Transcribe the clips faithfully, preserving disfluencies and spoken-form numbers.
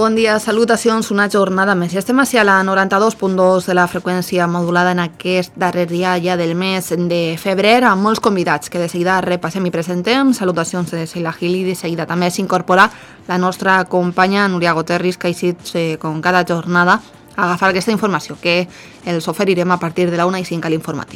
bon dia, salutacions, una jornada més. Ja estem a la noranta-dos punt dos de la freqüència modulada en aquest darrer dia ja del mes de febrer, amb molts convidats que de seguida repassem i presentem. Salutacions de Sheila Gil i de seguida també s'incorpora la nostra companya Núria Goterris, que ha eixit eh, com cada jornada a agafar aquesta informació que els oferirem a partir de la una i cinc a l'informatiu.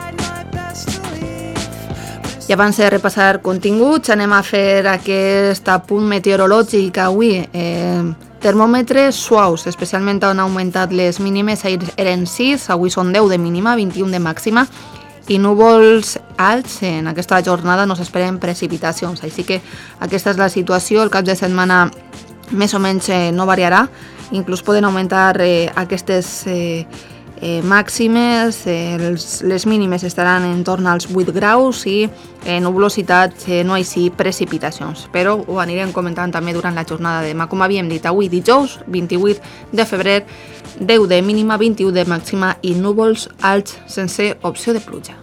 I abans de repassar continguts, anem a fer aquest apunt meteorològic avui. Eh, termòmetres suaus, especialment on han augmentat les mínimes, eren sis, avui són deu de mínima, vint-i-un de màxima, i núvols alts. En aquesta jornada no s'esperen precipitacions, així que aquesta és la situació. El cap de setmana més o menys eh, no variarà, inclús poden augmentar eh, aquestes eh, Eh, màximes, eh, els, les mínimes estaran en torn als vuit graus i eh, nuvolositat, eh, no així precipitacions, però ho anirem comentant també durant la jornada de demà. Com havíem dit, avui dijous, vint-i-vuit de febrer, deu de mínima, vint-i-u de màxima i núvols alts sense opció de pluja.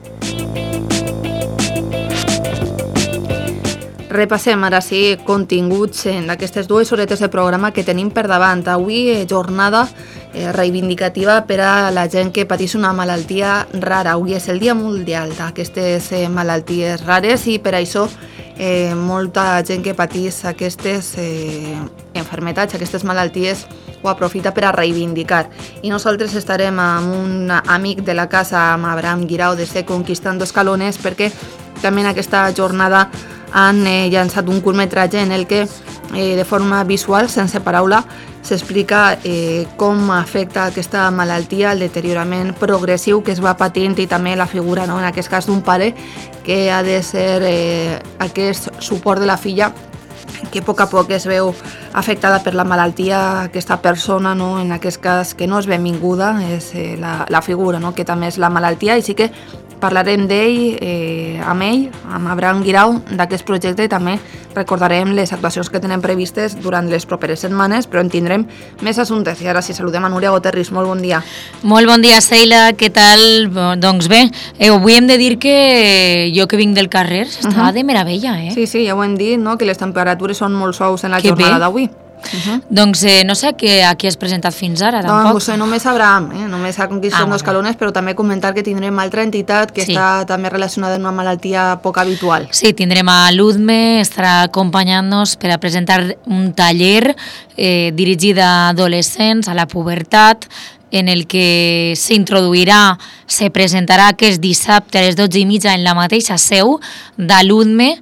Repassem ara sí continguts en aquestes dues horetes de programa que tenim per davant. Avui eh, jornada eh, reivindicativa per a la gent que pateix una malaltia rara. Avui és el Dia Mundial d'aquestes eh, malalties rares i per això eh, molta gent que pateix aquestes eh, enfermetats, aquestes malalties, ho aprofita per a reivindicar. I nosaltres estarem amb un amic de la casa, amb Abraham Guirao, de ser Conquistando Escalones, perquè també en aquesta jornada han eh, llançat un curtmetratge en el que eh, de forma visual, sense paraula, s'explica eh, com afecta aquesta malaltia, el deteriorament progressiu que es va patint i també la figura, no? En aquest cas d'un pare que ha de ser eh, aquest suport de la filla, que a poc a poc es veu afectada per la malaltia, aquesta persona, no? En aquest cas que no és benvinguda, és eh, la, la figura, no? Que també és la malaltia, i sí que parlarem d'ell, eh, amb ell, amb Abraham Guirao, d'aquest projecte, i també recordarem les actuacions que tenen previstes durant les properes setmanes, però en tindrem més assumptes. I ara sí, saludem a Núria Goterris. Molt bon dia. Molt bon dia, Sheila. Què tal? Doncs bé, eh, avui hem de dir que jo que vinc del carrer estava uh-huh. de meravella, eh? Sí, sí, ja ho hem dit, no? Que les temperatures són molt suaus en la que jornada d'avui. Uh-huh. Doncs eh, no sé que a qui has presentat fins ara, tampoc. Doncs només Abraham, eh? només a Conquistando ah, Escalones, però també comentar que tindrem altra entitat que sí. està també relacionada amb una malaltia poc habitual. Sí, tindrem a l'Udme, estarà acompanyant-nos per a presentar un taller eh, dirigit a adolescents, a la pubertat, en el que s'introduirà, se presentarà aquest dissabte a les dotze i mitja en la mateixa seu de l'Udme,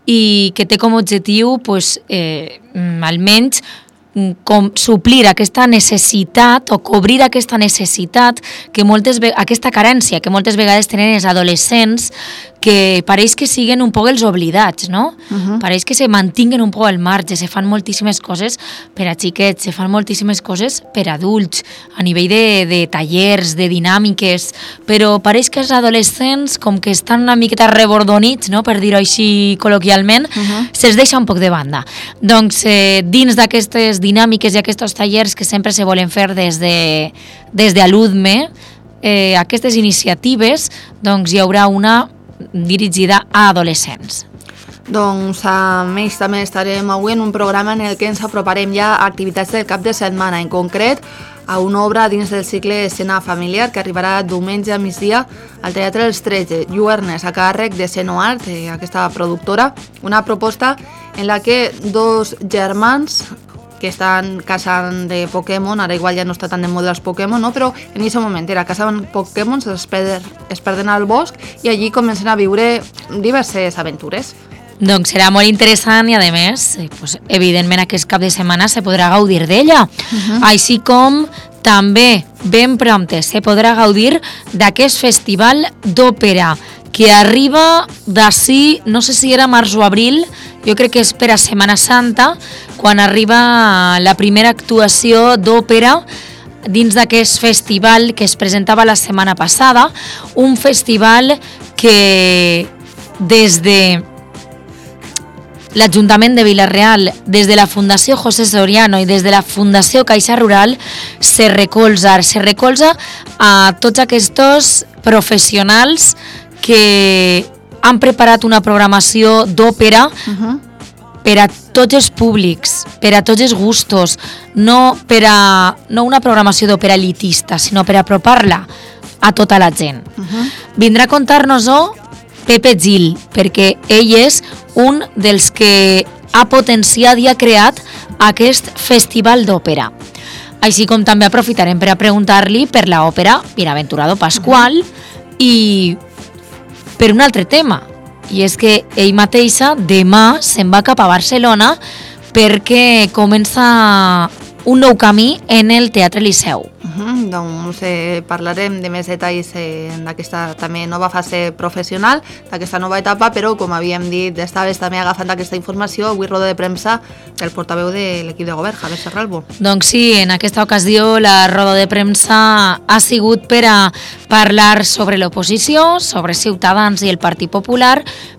i que té com a objectiu pues, eh, almenys com suplir aquesta necessitat o cobrir aquesta necessitat, que moltes aquesta carència que moltes vegades tenen els adolescents, que pareix que siguen un poc els oblidats, no? Uh-huh. Pareix que se mantinguen un poc al marge, se fan moltíssimes coses per a xiquets, se fan moltíssimes coses per a adults, a nivell de, de tallers, de dinàmiques, però pareix que els adolescents, com que estan una miqueta rebordonits, no? Per dir-ho així col·loquialment, uh-huh. se'ls deixa un poc de banda. Doncs eh, dins d'aquestes dinàmiques i aquests tallers que sempre se volen fer des de, des de l'Udme, eh, aquestes iniciatives, doncs hi haurà una dirigida a adolescents. Doncs a més també estarem avui en un programa en el que ens aproparem ja a activitats del cap de setmana, en concret a una obra dins del cicle Escena Familiar que arribarà diumenge a migdia al Teatre dels tretze, Lluernes, a càrrec de Senoart, eh, aquesta productora, una proposta en la que dos germans que estan caçant de Pokémon, ara igual ja no està tan de moda els Pokémon, no? Però en aquest moment era caçant Pokémon, es perden, es perden al bosc i allí comencen a viure diverses aventures. Doncs serà molt interessant i a més, pues, evidentment aquest cap de setmana se podrà gaudir d'ella, uh-huh. així com també ben prompte se podrà gaudir d'aquest festival d'òpera que arriba d'ací, no sé si era març o abril, jo crec que és per a Setmana Santa, quan arriba la primera actuació d'òpera dins d'aquest festival que es presentava la setmana passada, un festival que des de l'Ajuntament de Vila-real, des de la Fundació José Soriano i des de la Fundació Caixa Rural, se recolza, se recolza a tots aquests professionals que han preparat una programació d'òpera uh-huh. per a tots els públics, per a tots els gustos, no, per a, no una programació d'òpera elitista, sinó per apropar-la a tota la gent. Uh-huh. Vindrà a contar-nos-ho Pepe Gil, perquè ell és un dels que ha potenciat i ha creat aquest festival d'òpera. Així com també aprofitarem per a preguntar-li per l'òpera Bienaventurado Pascual uh-huh. i per un altre tema, i és que ell mateixa demà se'n va cap a Barcelona perquè comença un nou camí en el Teatre Liceu. Uh-huh, doncs eh, parlarem de més detalls eh, d'aquesta també nova fase professional, d'aquesta nova etapa, però com havíem dit, estaves també agafant aquesta informació, avui roda de premsa del portaveu de l'equip de govern, Javier Serralbo. Doncs sí, en aquesta ocasió la roda de premsa ha sigut per a parlar sobre l'oposició, sobre Ciutadans i el Partit Popular,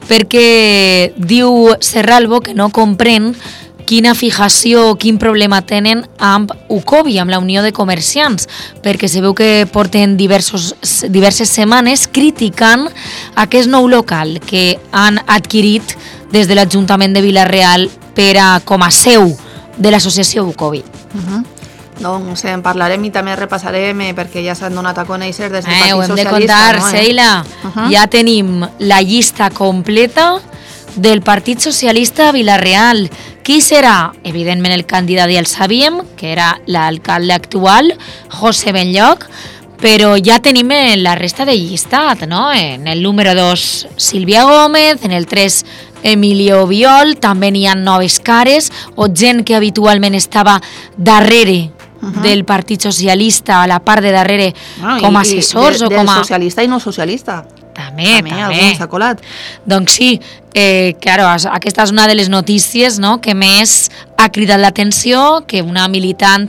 perquè diu Serralbo que no comprèn quina fijació, quin problema tenen amb Ucovi, amb la Unió de Comerciants, perquè se veu que porten diversos, diverses setmanes criticant aquest nou local que han adquirit des de l'Ajuntament de Vila-real per a, com a seu de l'associació Ucovi. Uh-huh. Doncs en parlarem i també repassarem eh, perquè ja s'han donat a conèixer des del eh, Partit ho hem Socialista. de contar, no, eh? Sheila. Uh-huh. Ja tenim la llista completa del Partit Socialista a Vila-real. Qui serà? Evidentment el candidat ja el sabíem, que era l'alcalde actual, José Benlloch, però ja tenim la resta de llistat, no? En el número dos, Sílvia Gómez, en el tres, Emilio Biol, també n'hi ha noves cares, o gent que habitualment estava darrere uh-huh. del Partit Socialista, a la part de darrere, ah, com a assessors i de, o com a... Del socialista i no socialista. També, també. Algun s'ha colat. Doncs sí, eh, claro, aquesta és una de les notícies, no?, que més ha cridat l'atenció, que una militant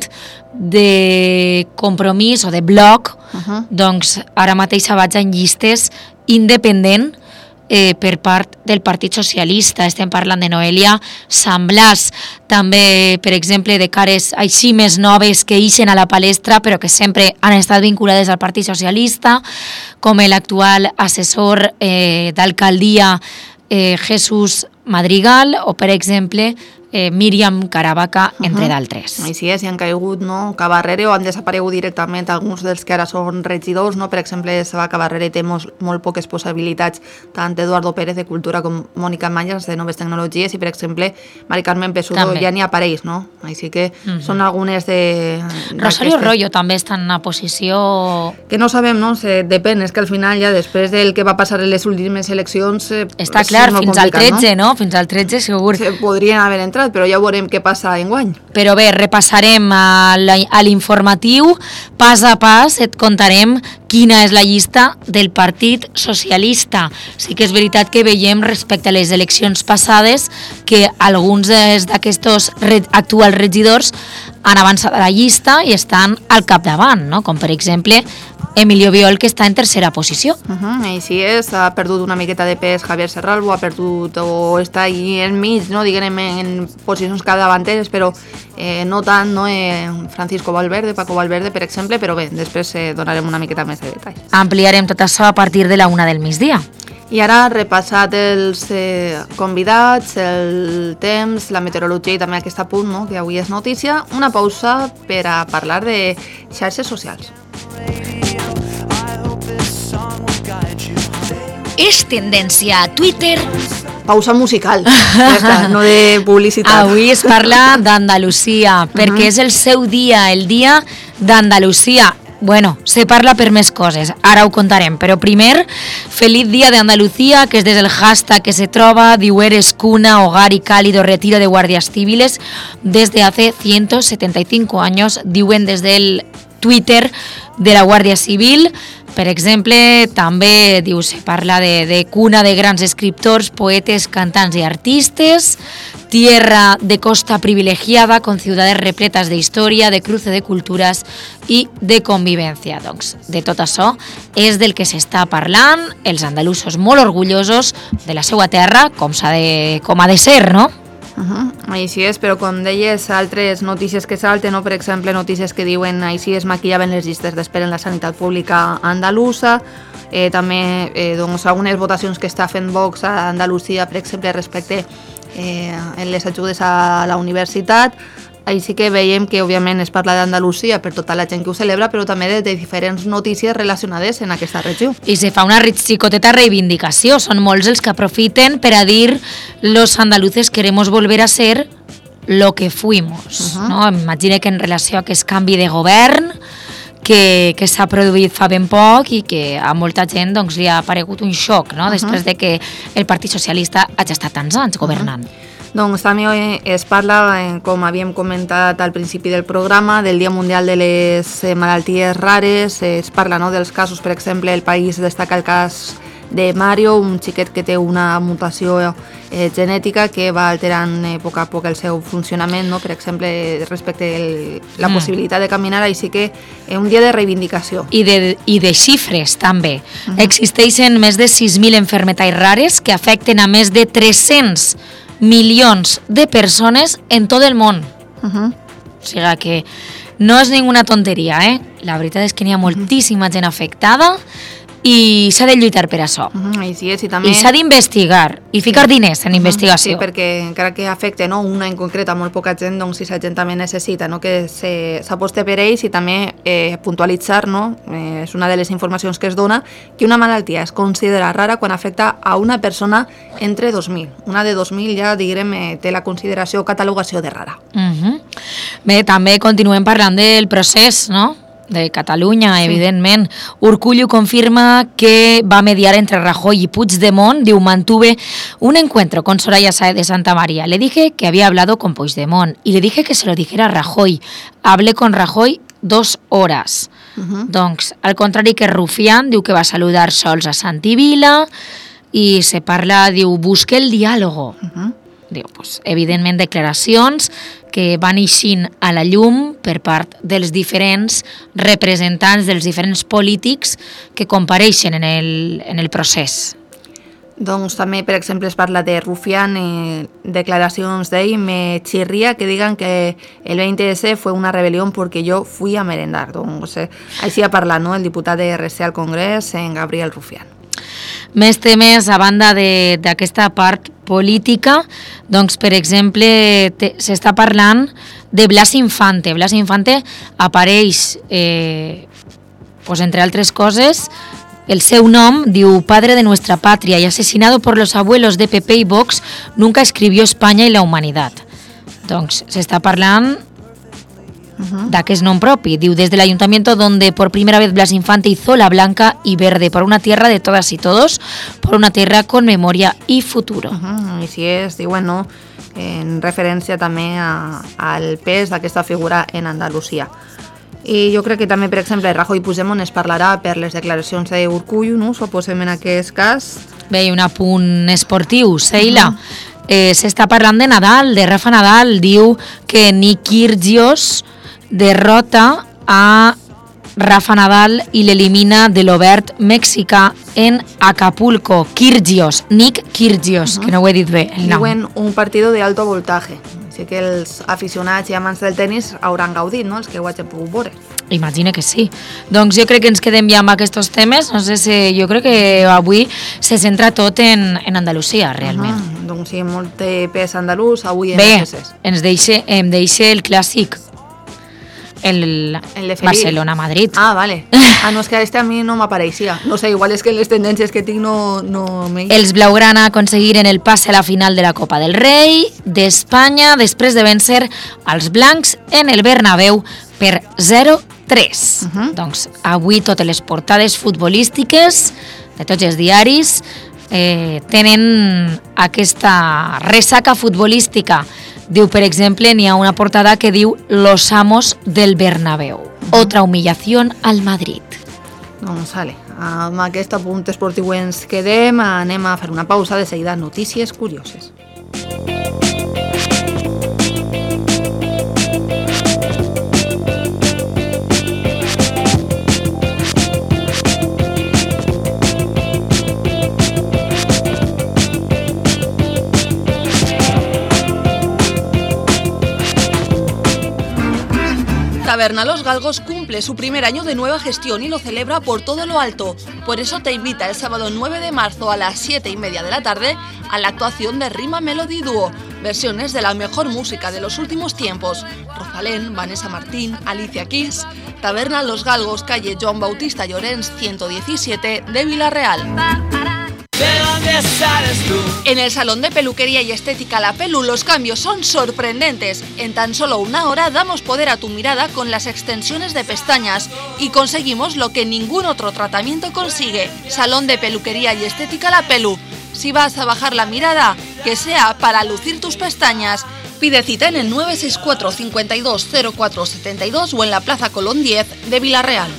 de Compromís o de Bloc, uh-huh. doncs ara mateix vaig en llistes independent eh, per part del Partit Socialista. Estem parlant de Noelia Sant Blas, també, per exemple, de cares així més noves que ixen a la palestra, però que sempre han estat vinculades al Partit Socialista, com l'actual assessor eh, d'alcaldia eh, Jesús Madrigal, o, per exemple, eh, Míriam Caravaca, entre uh-huh. d'altres. Així és, i han caigut, no?, Cabarrere, o han desaparegut directament alguns dels que ara són regidors, no? Per exemple, Saba Cabarrere té molt, molt poques possibilitats, tant Eduardo Pérez de Cultura com Mònica Mayas de Noves Tecnologies, i per exemple, Mari Carmen Pesudo també. Ja n'hi apareix, no? Així que uh-huh. són algunes de... Rosario Royo també està en una posició... Que no sabem, no? Se, depèn, és que al final ja després del que va passar en les últimes eleccions... Eh, està clar, fins al tretze, no? no? Fins al tretze segur. Se podrien haver entrat, però ja veurem què passa enguany. Però bé, repassarem a l'informatiu, pas a pas et contarem quina és la llista del Partit Socialista. Sí que és veritat que veiem respecte a les eleccions passades que alguns d'aquests actuals regidors han avançat a la llista i estan al capdavant, no? Com per exemple Emilio Biol, que està en tercera posició. Uh-huh, així és, ha perdut una miqueta de pes Javier Serralbo, ha perdut o està allí enmig, no? Diguem en posicions capdavanteres, però eh, no tant, no? Eh, Francisco Valverde, Paco Valverde, per exemple, però bé, després eh, donarem una miqueta més de detalls. Ampliarem tot això a partir de la una del migdia. I ara, repassat els eh, convidats, el temps, la meteorologia i també aquest apunt, no?, que avui és notícia, una pausa per a parlar de xarxes socials. És tendència a Twitter... Pausa musical, ja està, no de publicitat. Avui es parla d'Andalusia, perquè uh-huh. és el seu dia, el dia d'Andalusia. Bueno, se parla per més coses, ara ho contarem, però primer, feliz día de Andalucía, que es desde el hashtag que se troba, diu eres cuna, hogar y cálido retiro de guardias civiles, desde hace ciento setenta y cinco años, diuen desde el Twitter de la Guàrdia Civil. Per exemple, també diu, se parla de, de cuna de grans escriptors, poetes, cantants i artistes, tierra de costa privilegiada, con ciudades repletas de historia, de cruce de culturas i de convivència. Doncs de tot això és del que s'està parlant, els andalusos molt orgullosos de la seva terra, com, s'ha de, com ha de ser, no? Uh-huh. Així és, però com deies, altres notícies que salten, no? Per exemple, notícies que diuen així es maquillaven les llistes d'espera en la sanitat pública andalusa, eh, també eh, doncs, algunes votacions que està fent Vox a Andalusia, per exemple, respecte eh, en les ajudes a la universitat. Així que veiem que, òbviament, es parla d'Andalusia per tota la gent que ho celebra, però també de, de diferents notícies relacionades en aquesta regió. I se fa una xicoteta reivindicació. Són molts els que aprofiten per a dir los andaluces queremos volver a ser lo que fuimos. Uh-huh. No? Imagina que en relació a aquest canvi de govern que, que s'ha produït fa ben poc i que a molta gent doncs, li ha aparegut un xoc, no? Uh-huh. Després de que el Partit Socialista hagi estat tants anys governant. Uh-huh. Doncs també es parla, com havíem comentat al principi del programa, del Dia Mundial de les Malalties Rares. Es parla, no, dels casos, per exemple, el país destaca el cas de Mario, un xiquet que té una mutació eh, genètica que va alterant eh, a poc a poc el seu funcionament, no? Per exemple, respecte el, la mm. possibilitat de caminar, així que eh, un dia de reivindicació. I de, i de xifres, també. Mm-hmm. Existeixen més de sis mil enfermetats rares que afecten a més de tres-cents milions de persones en tot el món. Uh-huh. O sigui que no és ninguna tonteria, eh? La veritat és que n'hi ha moltíssima gent afectada i s'ha de lluitar per això. Uh-huh. I, sí, sí, també... I s'ha d'investigar i ficar sí. diners en uh-huh. investigació. Sí, perquè encara que afecte, no, una en concret a molt poca gent, doncs si la gent també necessita, no, que s'aposte per ells i també eh, puntualitzar, no, eh, és una de les informacions que es dona, que una malaltia es considera rara quan afecta a una persona entre dos mil. Una de dos mil ja, diguem, eh, té la consideració o catalogació de rara. Uh-huh. Bé, també continuem parlant del procés, no?, de Catalunya, sí. Evidentment. Urkullu confirma que va mediar entre Rajoy y Puigdemont. Diu, mantuve un encuentro con Soraya Sáez de Santa María. Le dije que había hablado con Puigdemont y le dije que se lo dijera a Rajoy. Hablé con Rajoy dos horas. Uh-huh. Doncs, al contrari que Rufián, diu que va saludar sols a Santi Vila i se parla, diu, busque el diàlogo. Uh-huh. Diu, pues, evidentment, declaracions que van eixint a la llum per part dels diferents representants, dels diferents polítics que compareixen en el, en el procés. Doncs també, per exemple, es parla de Rufián, eh, declaracions d'ell, me chirría que digan que el veinte ese fue una rebelión porque yo fui a merendar. Doncs, eh, així ha parlat, no?, el diputat de R C al Congrés, en Gabriel Rufián. Més temes, a banda d'aquesta part política, doncs, per exemple, s'està parlant de Blas Infante. Blas Infante apareix, eh, pues, entre altres coses, el seu nom, diu, padre de nuestra patria y asesinado por los abuelos de P P y Vox, nunca escribió España y la humanidad. Doncs, s'està parlant Uh-huh. d'aquest nom propi. Diu, desde el ayuntamiento donde por primera vez Blas Infante hizo la blanca y verde por una tierra de todas y todos, por una tierra con memoria y futuro. Uh-huh. I si és, diuen, no, en referència també a, al pes d'aquesta figura en Andalusia. I jo crec que també, per exemple, Rajoy i Puigdemont es parlarà per les declaracions d'Urkullu, no? Suposem en aquest cas. Bé, un apunt esportiu, Seila. Uh-huh. eh, S'està parlant de Nadal, de Rafa Nadal. Diu que Nick Kyrgios derrota a Rafa Nadal i l'elimina de l'Obert mexicà en Acapulco. Kyrgios, Nick Kyrgios, uh-huh. que no ho he dit bé el nom. Diuen un partido de alto voltaje. Així que els aficionats i amants del tenis hauran gaudit, no?, els que ho hagin pogut veure. Imagina que sí. Doncs jo crec que ens quedem ja amb aquests temes. No sé si jo crec que avui se centra tot en, en Andalusia, realment. Uh-huh. Doncs sí, molt pes andalús avui en Bé, el procés. ens deixa, em deixa el clàssic. El, el Barcelona-Madrid. Ah, vale. Ah, no, és que este a mi no m'apareixia. No sé, igual és que les tendències que tinc no... no me... Els blaugrana aconseguiren el passe a la final de la Copa del Rei d'Espanya després de vèncer als blancs en el Bernabéu per zero tres. Uh-huh. Doncs avui totes les portades futbolístiques de tots els diaris eh, tenen aquesta ressaca futbolística. Diu, per exemple, n'hi ha una portada que diu Los amos del Bernabéu. Otra humillación al Madrid. Doncs vale, amb aquest apunt esportiu ens quedem, anem a fer una pausa, de seguida notícies curioses. Taberna Los Galgos cumple su primer año de nueva gestión y lo celebra por todo lo alto. Por eso te invita el sábado nueve de marzo a las siete y media de la tarde a la actuación de Rima Melody Duo, versiones de la mejor música de los últimos tiempos. Rosalén, Vanessa Martín, Alicia Keys, Taberna Los Galgos, calle Joan Bautista Llorens ciento diecisiete de Vila-real. ¿De dónde sales tú? En el salón de peluquería y estética La Pelu los cambios son sorprendentes. En tan solo una hora damos poder a tu mirada con las extensiones de pestañas y conseguimos lo que ningún otro tratamiento consigue. Salón de peluquería y estética La Pelu. Si vas a bajar la mirada, que sea para lucir tus pestañas. Pide cita en el nueve seis cuatro, cincuenta y dos, cero cuatro setenta y dos o en la Plaza Colón diez de Vila-real.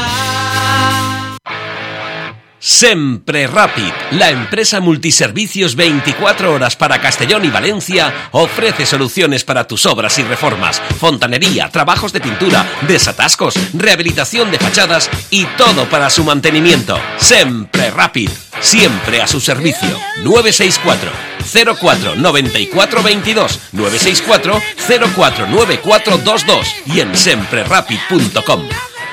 Sempre Rapid, la empresa multiservicios veinticuatro horas para Castellón y Valencia, ofrece soluciones para tus obras y reformas, fontanería, trabajos de pintura, desatascos, rehabilitación de fachadas y todo para su mantenimiento. Sempre Rapid, siempre a su servicio. nueve seis cuatro, cero cuatro nueve cuatro dos dos, nueve seis cuatro, cero cuatro nueve cuatro dos dos y en sempre rapid punto com.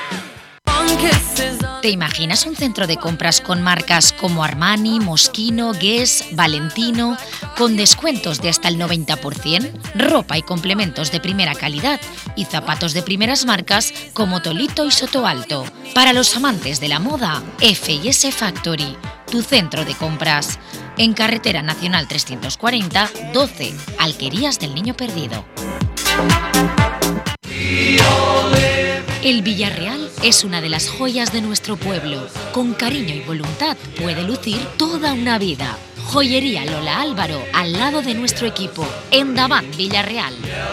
¿Te imaginas un centro de compras con marcas como Armani, Moschino, Guess, Valentino, con descuentos de hasta el noventa por ciento, ropa y complementos de primera calidad y zapatos de primeras marcas como Tolito y Soto Alto? Para los amantes de la moda, F y S Factory, tu centro de compras. En Carretera Nacional trescientos cuarenta, doce, Alquerías del Niño Perdido. El Villarreal es una de las joyas de nuestro pueblo. Con cariño y voluntad puede lucir toda una vida. Joyería Lola Álvaro, al lado de nuestro equipo. Endavant Villarreal.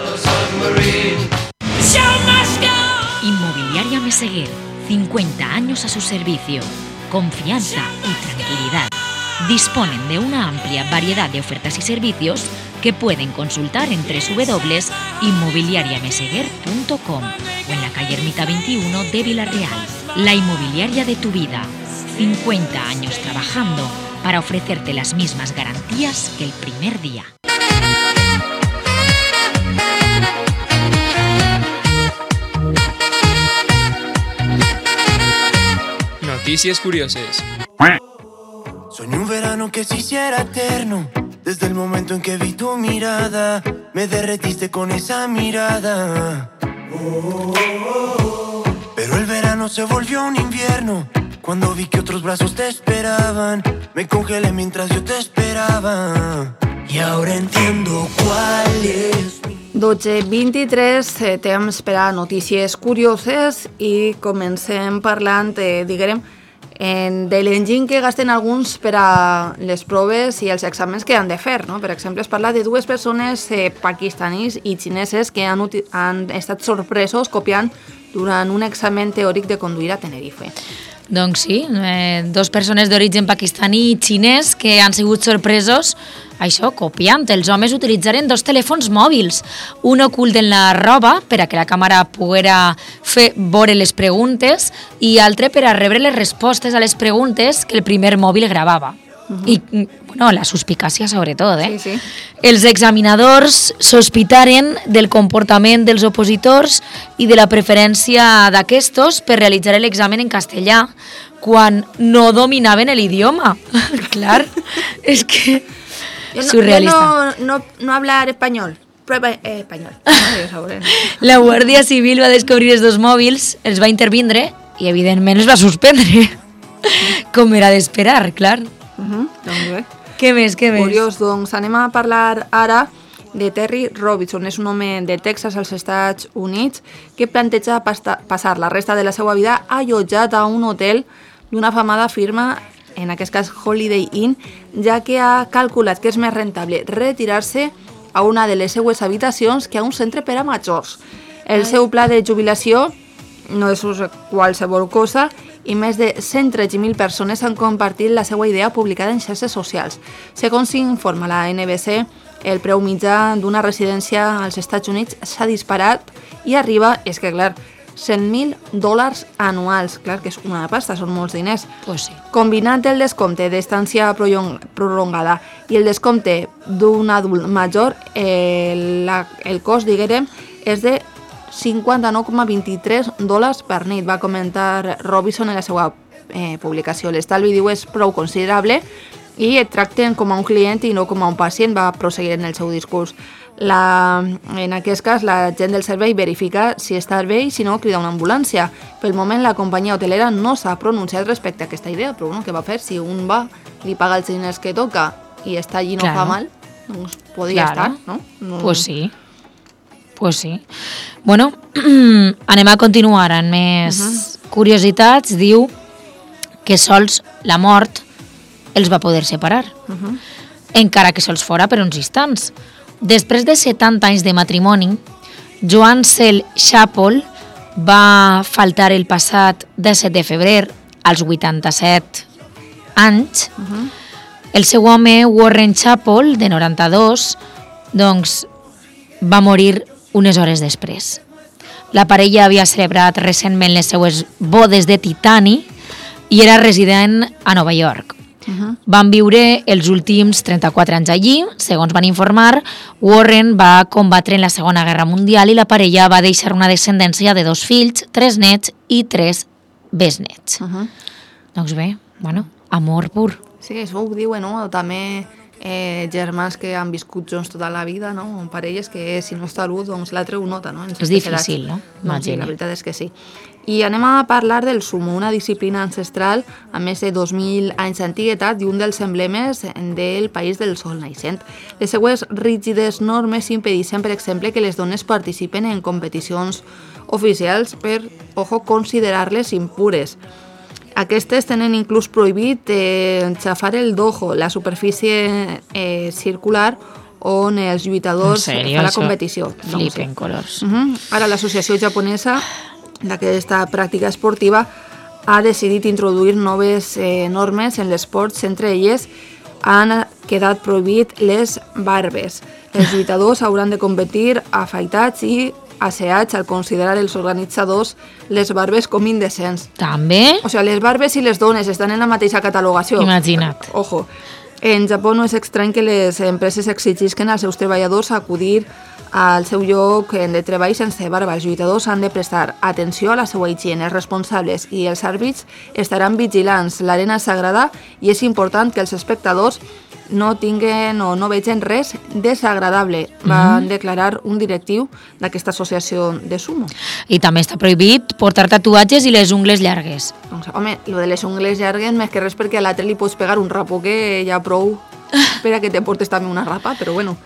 Inmobiliaria Meseguer, cincuenta años a su servicio. Confianza y tranquilidad. Disponen de una amplia variedad de ofertas y servicios que pueden consultar en doble u doble u doble u punto inmobiliaria meseguer punto com o en la calle Ermita veintiuno de Vila-real. La inmobiliaria de tu vida. cincuenta años trabajando para ofrecerte las mismas garantías que el primer día. Noticias curiosas. Soñé un verano que se hiciera eterno. Desde el momento en que vi tu mirada, me derretiste con esa mirada. Oh, oh, oh. Pero el verano se volvió un invierno. Cuando vi que otros brazos te esperaban, me congelé mientras yo te esperaba. Y ahora entiendo cuál es mi... dotze vint-i-tres, eh, temps per a notícies curioses i comencem parlant, eh, diguem, en, de l'enginy que gasten alguns per a les proves i els exàmens que han de fer, no? Per exemple, es parla de dues persones eh, pakistanis i xineses que han, han estat sorpresos copiant durant un examen teòric de conduir a Tenerife. Doncs sí, eh, dos persones d'origen pakistaní i xinès que han sigut sorpresos, això, copiant. Els homes utilitzaren dos telèfons mòbils, un ocult en la roba per a que la càmera poguera fer veure les preguntes i altre per a rebre les respostes a les preguntes que el primer mòbil gravava. Uh-huh. I, bueno, la suspicàcia sobretot, eh? Sí, sí. Els examinadors sospitaren del comportament dels opositors i de la preferència d'aquestos per realitzar l'examen en castellà quan no dominaven l'idioma. Clar, és que... Yo no, surrealista. Yo no, no, no hablar español. Prueba eh, español. La Guàrdia Civil va descobrir els dos mòbils, els va intervindre i, evidentment, els va suspendre. Com era d'esperar, clar. Uh-huh, doncs bé. Què més, què més? Curiós, doncs anem a parlar ara de Terry Robinson. És un home de Texas, als Estats Units, que planteja pasta, passar la resta de la seva vida allotjat a un hotel d'una afamada firma, en aquest cas Holiday Inn, ja que ha calculat que és més rentable retirar-se a una de les seues habitacions que a un centre per a majors. El seu pla de jubilació no és qualsevol cosa i més de cent tretze mil persones han compartit la seva idea publicada en xarxes socials. Segons informa la N B C, el preu mitjà d'una residència als Estats Units s'ha disparat i arriba, és que clar, cent mil dòlars anuals. Clar que és una pasta, són molts diners. Pues sí. Combinant el descompte d'estància prolongada i el descompte d'un adult major, el, la, el cost, diguem, és de cinquanta-nou coma vint-i-tres dòlars per nit, va comentar Robinson en la seva eh, publicació. L'estalvi, diu, és prou considerable i et tracten com a un client i no com a un pacient, va prosseguir en el seu discurs. La, en aquest cas, la gent del servei verifica si està bé i si no, crida una ambulància. Pel moment, la companyia hotelera no s'ha pronunciat respecte a aquesta idea, però bueno, què va fer? Si un va, li paga els diners que toca i està allí no claro. fa mal, doncs podria claro. estar, no? no? Pues sí. Pues sí. Bueno, anem a continuar amb més uh-huh. curiositats. Diu que sols la mort els va poder separar, uh-huh. encara que sols fora per uns instants. Després de setanta anys de matrimoni, Joan Cel Chapol va faltar el passat disset de febrer als vuitanta-set anys. Uh-huh. El seu home, Warren Chapol, de noranta-dos, doncs, va morir unes hores després. La parella havia celebrat recentment les seues bodes de titani i era resident a Nova York. Uh-huh. Van viure els últims trenta-quatre anys allí. Segons van informar, Warren va combatre en la Segona Guerra Mundial i la parella va deixar una descendència de dos fills, tres nets i tres besnets. Uh-huh. Doncs bé, bueno, amor pur. Sí, això ho diuen, no? També eh, germans que han viscut junts tota la vida, no? En parelles que si no està l'un, doncs l'altre ho nota, no? És difícil, no? Doncs sí, la veritat és que sí. I anem a parlar del sumo, una disciplina ancestral amb més de dos mil anys d'antiguitat i un dels emblemes del país del sol naixent. Les seues rígides normes impedeixen, per exemple, que les dones participen en competicions oficials per, ojo, considerar-les impures. Aquestes tenen inclús prohibit eh, xafar el dojo, la superfície eh, circular on els lluitadors fan la competició. Flipen colors. Uh-huh. Ara l'associació japonesa d'aquesta pràctica esportiva ha decidit introduir noves eh, normes en l'esport. Entre elles han quedat prohibit les barbes. Els lluitadors hauran de competir afaitats i asseats al considerar els organitzadors les barbes com indecents. També? O sigui, les barbes i les dones estan en la mateixa catalogació. Imagina't. Ojo. En Japó no és estrany que les empreses exigisquen als seus treballadors acudir al seu lloc de treball sense barba. Els lluitadors han de prestar atenció a la seva higiene. Els responsables i els àrbits estaran vigilants. L'arena és sagrada i és important que els espectadors no tinguen o no vegin res desagradable, va mm. declarar un directiu d'aquesta associació de sumo. I també està prohibit portar tatuatges i les ungles llargues. Doncs, home, lo de les ungles llargues més que res perquè a l'altre li pots pegar un rapó que ja prou per a que te portes també una rapa, però bueno.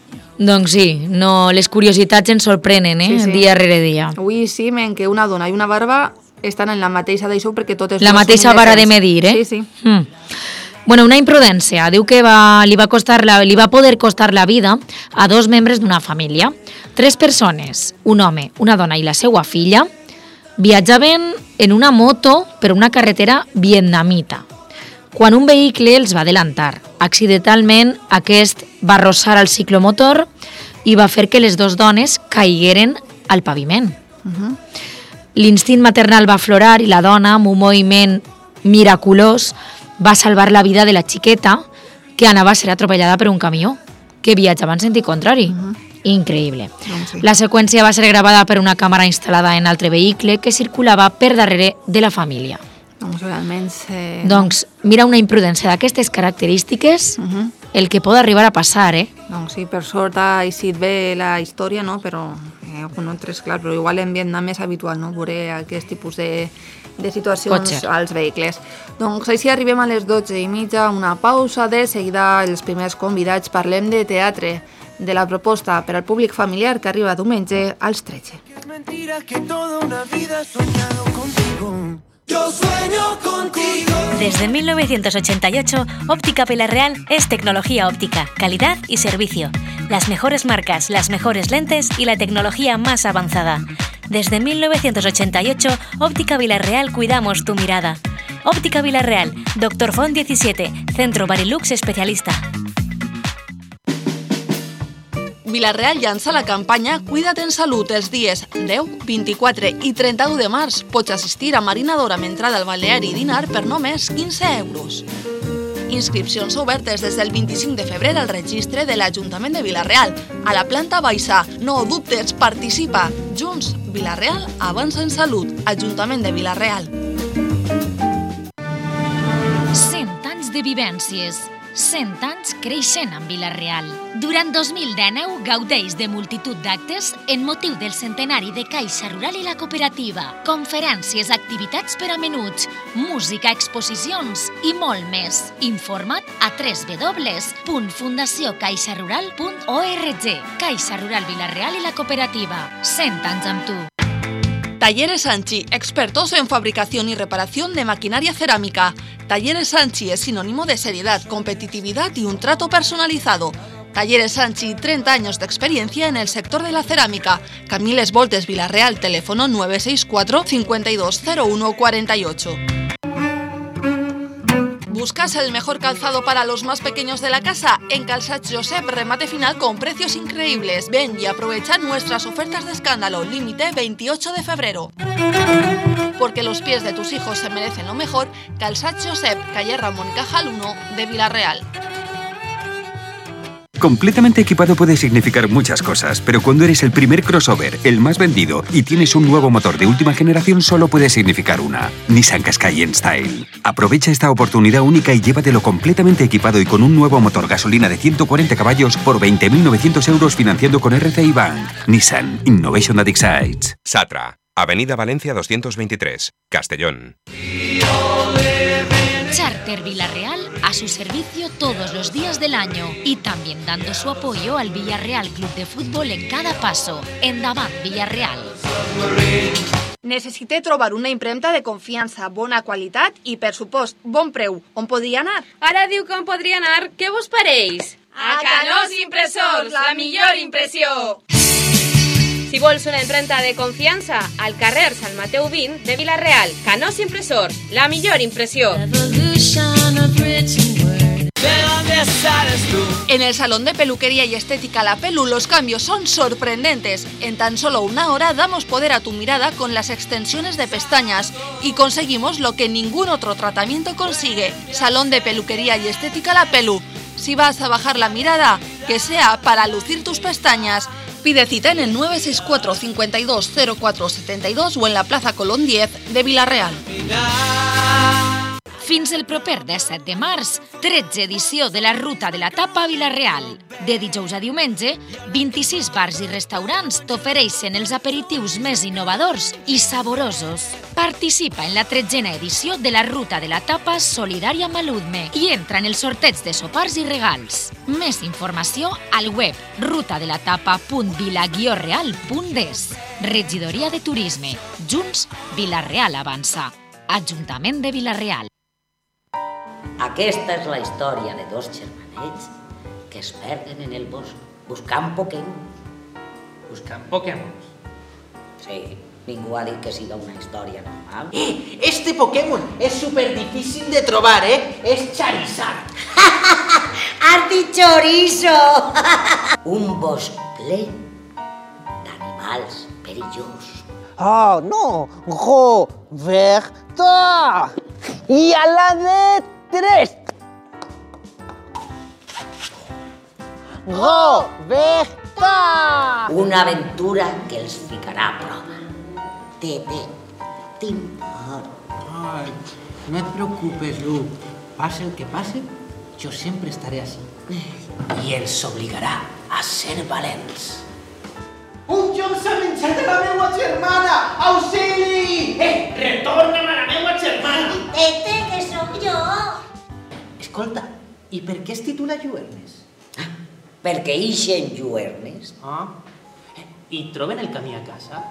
Doncs sí, no, les curiositats ens sorprenen, eh? Sí, sí. Dia rere dia. Avui sí, men, que una dona i una barba estan en la mateixa d'això perquè totes la mateixa vara de medir, eh? Sí, sí. Mm. Bueno, una imprudència. Diu que va, li, va costar la, li va poder costar la vida a dos membres d'una família. Tres persones, un home, una dona i la seva filla, viatjaven en una moto per una carretera vietnamita. Quan un vehicle els va adelantar, accidentalment aquest va arrossar el ciclomotor i va fer que les dues dones caigueren al paviment. Uh-huh. L'instint maternal va aflorar i la dona, amb un moviment miraculós, va salvar la vida de la xiqueta que anava a ser atropellada per un camió que viatjava en sentit contrari. Uh-huh. Increïble. Doncs sí. La seqüència va ser gravada per una càmera instal·lada en altre vehicle que circulava per darrere de la família. Doncs realment... Eh... Doncs mira, una imprudència d'aquestes característiques, uh-huh. el que pot arribar a passar, eh? Doncs sí, per sort ha eixit bé la història, no? Però, eh, no tres, clar, però igual en Vietnam és habitual, no? Veure aquest tipus de, de situacions Potser. als vehicles. Doncs així arribem a les dotze i mitja, una pausa, de seguida els primers convidats parlem de teatre, de la proposta per al públic familiar que arriba diumenge als tretze. Mentira que toda una vida he soñado contigo. Yo sueño contigo. Desde mil novecientos ochenta y ocho, Óptica Pilar Real es tecnología óptica, calidad y servicio. Las mejores marcas, las mejores lentes y la tecnología más avanzada. Desde mil novecientos ochenta y ocho, Óptica Pilar Real cuidamos tu mirada. Óptica Pilar Real, Doctor Font diecisiete, Centro Barilux especialista. Vila-real llança la campanya Cuida't en Salut els dies deu, vint-i-quatre i trenta-u de març. Pots assistir a Marinadora amb entrada al balneari i dinar per només quinze euros. Inscripcions obertes des del vint-i-cinc de febrer al registre de l'Ajuntament de Vila-real. A la planta baixa, no ho dubtes, participa. Junts, Vila-real avança en salut. Ajuntament de Vila-real. cent anys de vivències, cent anys creixent amb Vila-real. Durant dos mil dinou gaudeix de multitud d'actes en motiu del centenari de Caixa Rural i la Cooperativa, conferències, activitats per a menuts, música, exposicions i molt més. Informa't a w w w punt fundació caixa rural punt org. Caixa Rural Vila-real i la Cooperativa. cent anys amb tu. Talleres Sanchi, expertos en fabricación y reparación de maquinaria cerámica. Talleres Sanchi es sinónimo de seriedad, competitividad y un trato personalizado. Talleres Sanchi, treinta años de experiencia en el sector de la cerámica. Camiles Voltes, Vila-real, teléfono nueve seis cuatro, cinco dos cero uno cuatro ocho. ¿Buscas el mejor calzado para los más pequeños de la casa? En Calçats Josep, remate final con precios increíbles. Ven y aprovecha nuestras ofertas de escándalo, límite veintiocho de febrero. Porque los pies de tus hijos se merecen lo mejor, Calçats Josep, calle Ramón y Cajal uno de Vila-real. Completamente equipado puede significar muchas cosas, pero cuando eres el primer crossover, el más vendido y tienes un nuevo motor de última generación, solo puede significar una: Nissan Qashqai N-Style. Aprovecha esta oportunidad única y llévatelo completamente equipado y con un nuevo motor gasolina de ciento cuarenta caballos por veinte mil novecientos euros financiando con R C I Bank. Nissan Innovation that excites. Satra, Avenida Valencia doscientos veintitrés, Castellón. Charter Vila-real a su servicio todos los días del año y también dando su apoyo al Villarreal Club de Fútbol en cada paso. Endavant, Villarreal. Necessite trobar una impremta de confiança, bona qualitat i, per supost, bon preu. On podria anar? Ara diu que on podria anar. Què vos pareix? A Canós Impressors, la millor impressió! Si vols una impremta de confiança, al carrer Sant Mateu vint de Vila-real. Canós Impressors, la millor impressió. En el salón de peluquería y estética La Pelu los cambios son sorprendentes. En tan solo una hora damos poder a tu mirada con las extensiones de pestañas y conseguimos lo que ningún otro tratamiento consigue. Salón de peluquería y estética La Pelu. Si vas a bajar la mirada, que sea para lucir tus pestañas. Pide cita en el nueve seis cuatro, cinco dos, cero cuatro siete dos o en la Plaza Colón diez de Vila-real. Fins el proper disset de març, tretze edició de la Ruta de la Tapa a Vila-real. De dijous a diumenge, vint-i-sis bars i restaurants t'ofereixen els aperitius més innovadors i saborosos. Participa en la tretzena edició de la Ruta de la Tapa solidària amb l'Udme i entra en el sorteig de sopars i regals. Més informació al web rutadelatapa punt vila guió real punt es. Regidoria de Turisme. Junts, Vila-real avança. Ajuntament de Vila-real. Aquesta és la història de dos germanets que es perden en el bosc buscant Pokémon. Buscant Pokémon? Sí, ningú ha dit que siga una història normal. Eh, este Pokémon és super difícil de trobar, eh? És Charizard. Has dit chorizo! Un bosc ple d'animals perillosos. Oh, no! Roberta! I a la de tres! Roberta! Una aventura que els ficarà a prova. Tete, t'importa. Ay, no et preocupes, Lu. Pase el que pase, yo siempre estaré así. Y él se obligará a ser valents. Un John s'ha menjat a la meua germana! Auxili! Eh, retorna'm a la meua germana! Tete, que sóc jo! Escolta, i per què es titula Lluernes? Ah, perquè ixen lluernes. Ah, i troben el camí a casa?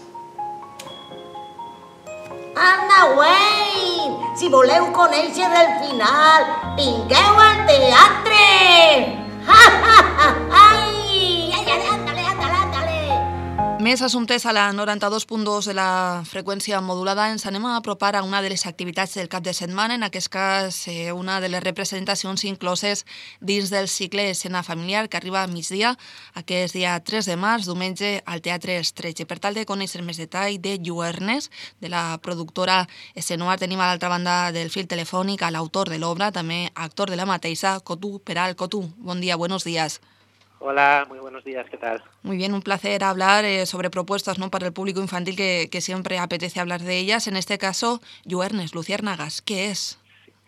Anna Wayne! Si voleu conèixer el final, vingueu al teatre! Ha, ha, ha, ai! Ai, ai, ándale, ándale, ándale! Més assumptes a la noranta-dos punt dos de la freqüència modulada. Ens anem a apropar a una de les activitats del cap de setmana, en aquest cas eh, una de les representacions incloses dins del cicle Escena Familiar que arriba a migdia, aquest dia tres de març, diumenge, al Teatre Estretx. I per tal de conèixer més detall de Lluernes, de la productora Escenoar, tenim a l'altra banda del fil telefònic a l'autor de l'obra, també actor de la mateixa, Cotu Peral. Cotu, bon dia, buenos días. Hola, muy buenos días, ¿qué tal? Muy bien, un placer hablar eh, sobre propuestas, ¿no?, para el público infantil que, que siempre apetece hablar de ellas. En este caso, Lluernes, Luciérnagas, ¿qué es?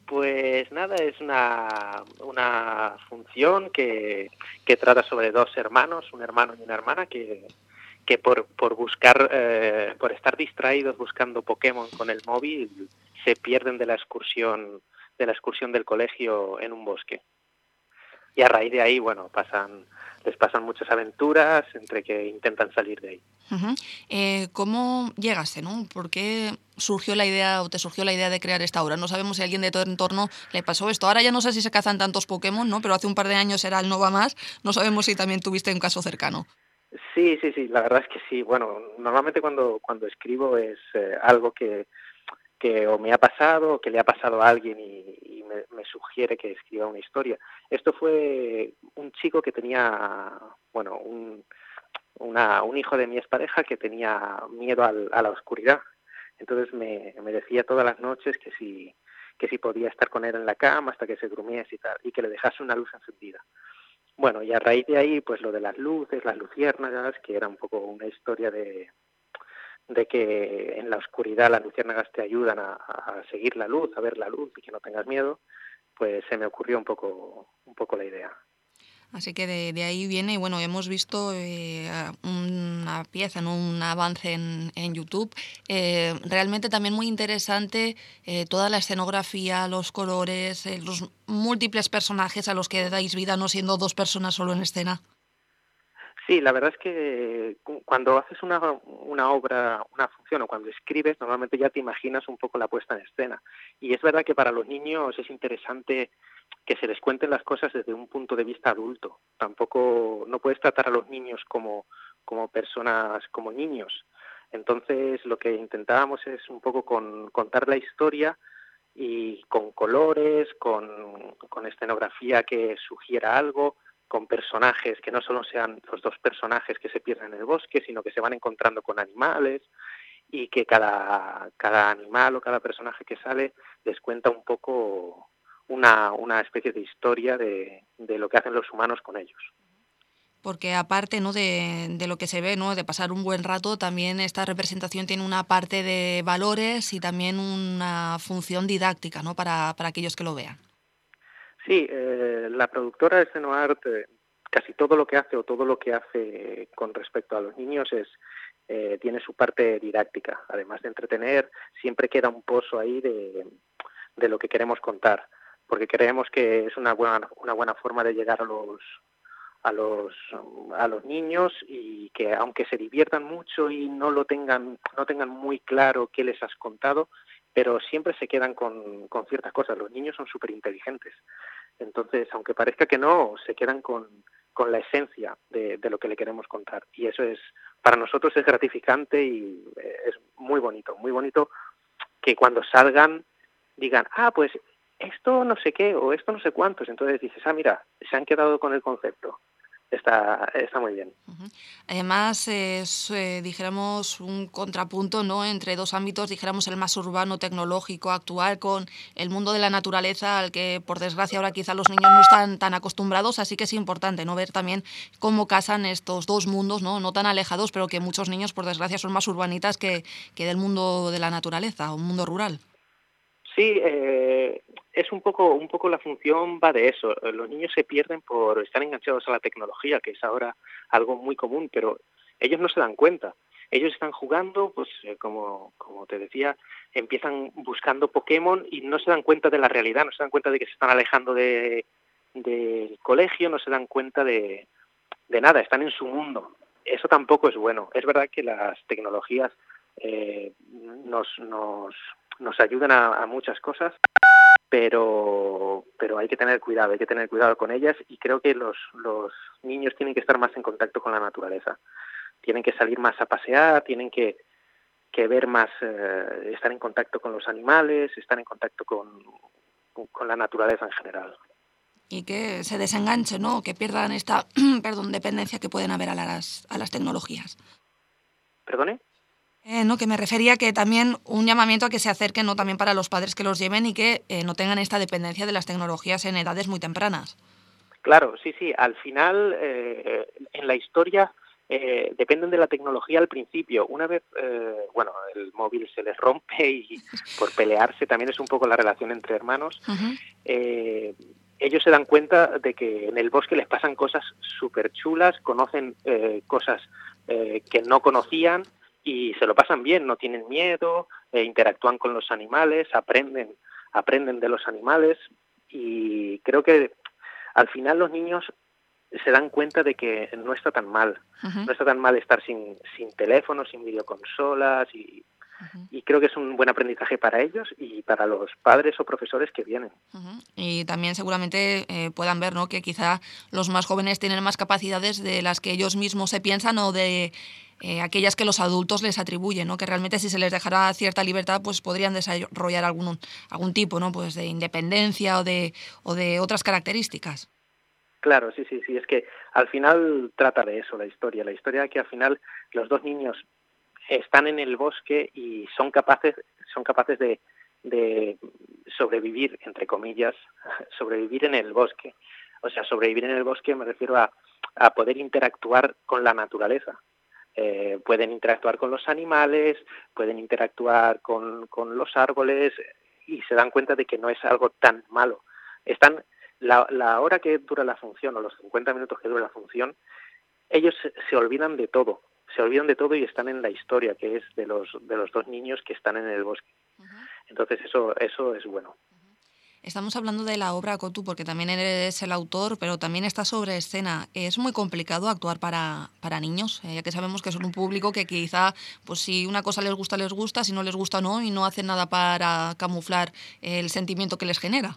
Pues nada, es una, una función que, que trata sobre dos hermanos, un hermano y una hermana, que, que por, por buscar, eh, por estar distraídos buscando Pokémon con el móvil, se pierden de la excursión, de la excursión del colegio en un bosque. Y a raíz de ahí, bueno, pasan, les pasan muchas aventuras entre que intentan salir de ahí. Uh-huh. Eh, ¿Cómo llegaste, no? ¿Por qué surgió la idea o te surgió la idea de crear esta obra? No sabemos si a alguien de tu entorno le pasó esto. Ahora ya no sé si se cazan tantos Pokémon, ¿no? Pero hace un par de años era el no va más. No sabemos si también tuviste un caso cercano. Sí, sí, sí. La verdad es que sí. Bueno, normalmente cuando, cuando escribo es eh, algo que, que o me ha pasado o que le ha pasado a alguien y, y me, me sugiere que escriba una historia. Esto fue un chico que tenía, bueno, un... Una, un hijo de mi expareja que tenía miedo al, a la oscuridad. Entonces me, me decía todas las noches que si, que si podía estar con él en la cama hasta que se durmiese y tal, y que le dejase una luz encendida. Bueno, y a raíz de ahí, pues lo de las luces, las luciérnagas, que era un poco una historia de, de que en la oscuridad las luciérnagas te ayudan a, a seguir la luz, a ver la luz y que no tengas miedo, pues se me ocurrió un poco, un poco la idea. Así que de, de ahí viene, bueno, hemos visto eh, una pieza, ¿no? Un avance en, en YouTube, eh, realmente también muy interesante, eh, toda la escenografía, los colores, eh, los múltiples personajes a los que dais vida, no siendo dos personas solo en escena. Sí, la verdad es que cuando haces una, una obra, una función o cuando escribes, normalmente ya te imaginas un poco la puesta en escena. Y es verdad que para los niños es interesante que se les cuenten las cosas desde un punto de vista adulto. Tampoco, no puedes tratar a los niños como, como personas, como niños. Entonces, lo que intentábamos es un poco con, contar la historia y con colores, con, con escenografía que sugiera algo, con personajes que no solo sean los dos personajes que se pierden en el bosque, sino que se van encontrando con animales y que cada, cada animal o cada personaje que sale les cuenta un poco una, una especie de historia de, de lo que hacen los humanos con ellos. Porque aparte, ¿no? de, de lo que se ve, ¿no? De pasar un buen rato, también esta representación tiene una parte de valores y también una función didáctica, ¿no? para, para aquellos que lo vean. Sí, eh, la productora de Senoart, eh, casi todo lo que hace o todo lo que hace con respecto a los niños es eh, tiene su parte didáctica. Además de entretener, siempre queda un pozo ahí de, de lo que queremos contar, porque creemos que es una buena, una buena forma de llegar a los a los a los niños y que aunque se diviertan mucho y no lo tengan no tengan muy claro qué les has contado, pero siempre se quedan con, con ciertas cosas. Los niños son súper inteligentes. Entonces, aunque parezca que no, se quedan con, con la esencia de, de lo que le queremos contar. Y eso es, para nosotros es gratificante y es muy bonito, muy bonito que cuando salgan digan, ah, pues esto no sé qué o esto no sé cuántos. Entonces dices, ah, mira, se han quedado con el concepto. Está, está muy bien. Uh-huh. Además, es, eh, dijéramos, un contrapunto, ¿no? Entre dos ámbitos, dijéramos, el más urbano, tecnológico, actual, con el mundo de la naturaleza, al que, por desgracia, ahora quizá los niños no están tan acostumbrados, así que es importante, ¿no? Ver también cómo casan estos dos mundos, ¿no? No tan alejados, pero que muchos niños, por desgracia, son más urbanitas que, que del mundo de la naturaleza, un mundo rural. Sí, eh, es un poco, un poco la función va de eso. Los niños se pierden por estar enganchados a la tecnología, que es ahora algo muy común, pero ellos no se dan cuenta. Ellos están jugando, pues eh, como, como te decía, empiezan buscando Pokémon y no se dan cuenta de la realidad, no se dan cuenta de que se están alejando de, del colegio, no se dan cuenta de, de nada, están en su mundo. Eso tampoco es bueno. Es verdad que las tecnologías eh, nos... nos nos ayudan a, a muchas cosas, pero pero hay que tener cuidado, hay que tener cuidado con ellas y creo que los, los niños tienen que estar más en contacto con la naturaleza, tienen que salir más a pasear, tienen que, que ver más, eh, estar en contacto con los animales, estar en contacto con, con la naturaleza en general. Y que se desenganchen, ¿no? Que pierdan esta perdón, dependencia que pueden haber a las, a las tecnologías. ¿Perdone? Eh, no, que me refería que también un llamamiento a que se acerquen, ¿no? También para los padres que los lleven y que eh, no tengan esta dependencia de las tecnologías en edades muy tempranas. Claro, sí, sí. Al final, eh, en la historia, eh, dependen de la tecnología al principio. Una vez, eh, bueno, el móvil se les rompe y por pelearse también es un poco la relación entre hermanos, Uh-huh. eh, ellos se dan cuenta de que en el bosque les pasan cosas súper chulas, conocen eh, cosas eh, que no conocían y se lo pasan bien, no tienen miedo, eh, interactúan con los animales, aprenden, aprenden de los animales y creo que al final los niños se dan cuenta de que no está tan mal, Uh-huh. no está tan mal estar sin, sin teléfonos, sin videoconsolas y, uh-huh. y creo que es un buen aprendizaje para ellos y para los padres o profesores que vienen. Uh-huh. Y también seguramente eh, puedan ver, ¿no?, que quizá los más jóvenes tienen más capacidades de las que ellos mismos se piensan o de eh, aquellas que los adultos les atribuyen, ¿no?, que realmente si se les dejara cierta libertad pues podrían desarrollar algún, algún tipo, ¿no?, pues de independencia o de, o de otras características. Claro, sí, sí, sí, es que al final trata de eso la historia, la historia que al final los dos niños están en el bosque y son capaces, son capaces de, de sobrevivir, entre comillas, sobrevivir en el bosque. O sea, sobrevivir en el bosque me refiero a, a poder interactuar con la naturaleza. Eh, pueden interactuar con los animales, pueden interactuar con, con los árboles y se dan cuenta de que no es algo tan malo. Están La, la hora que dura la función o los cincuenta minutos que dura la función, ellos se, se olvidan de todo, se olvidan de todo y están en la historia que es de los de los dos niños que están en el bosque. Uh-huh. Entonces eso eso es bueno. Estamos hablando de la obra Cotu porque también eres el autor, pero también está sobre escena. ¿Es muy complicado actuar para, para niños? Eh, ya que sabemos que son un público que quizá, pues si una cosa les gusta, les gusta, si no les gusta, no, y no hacen nada para camuflar el sentimiento que les genera.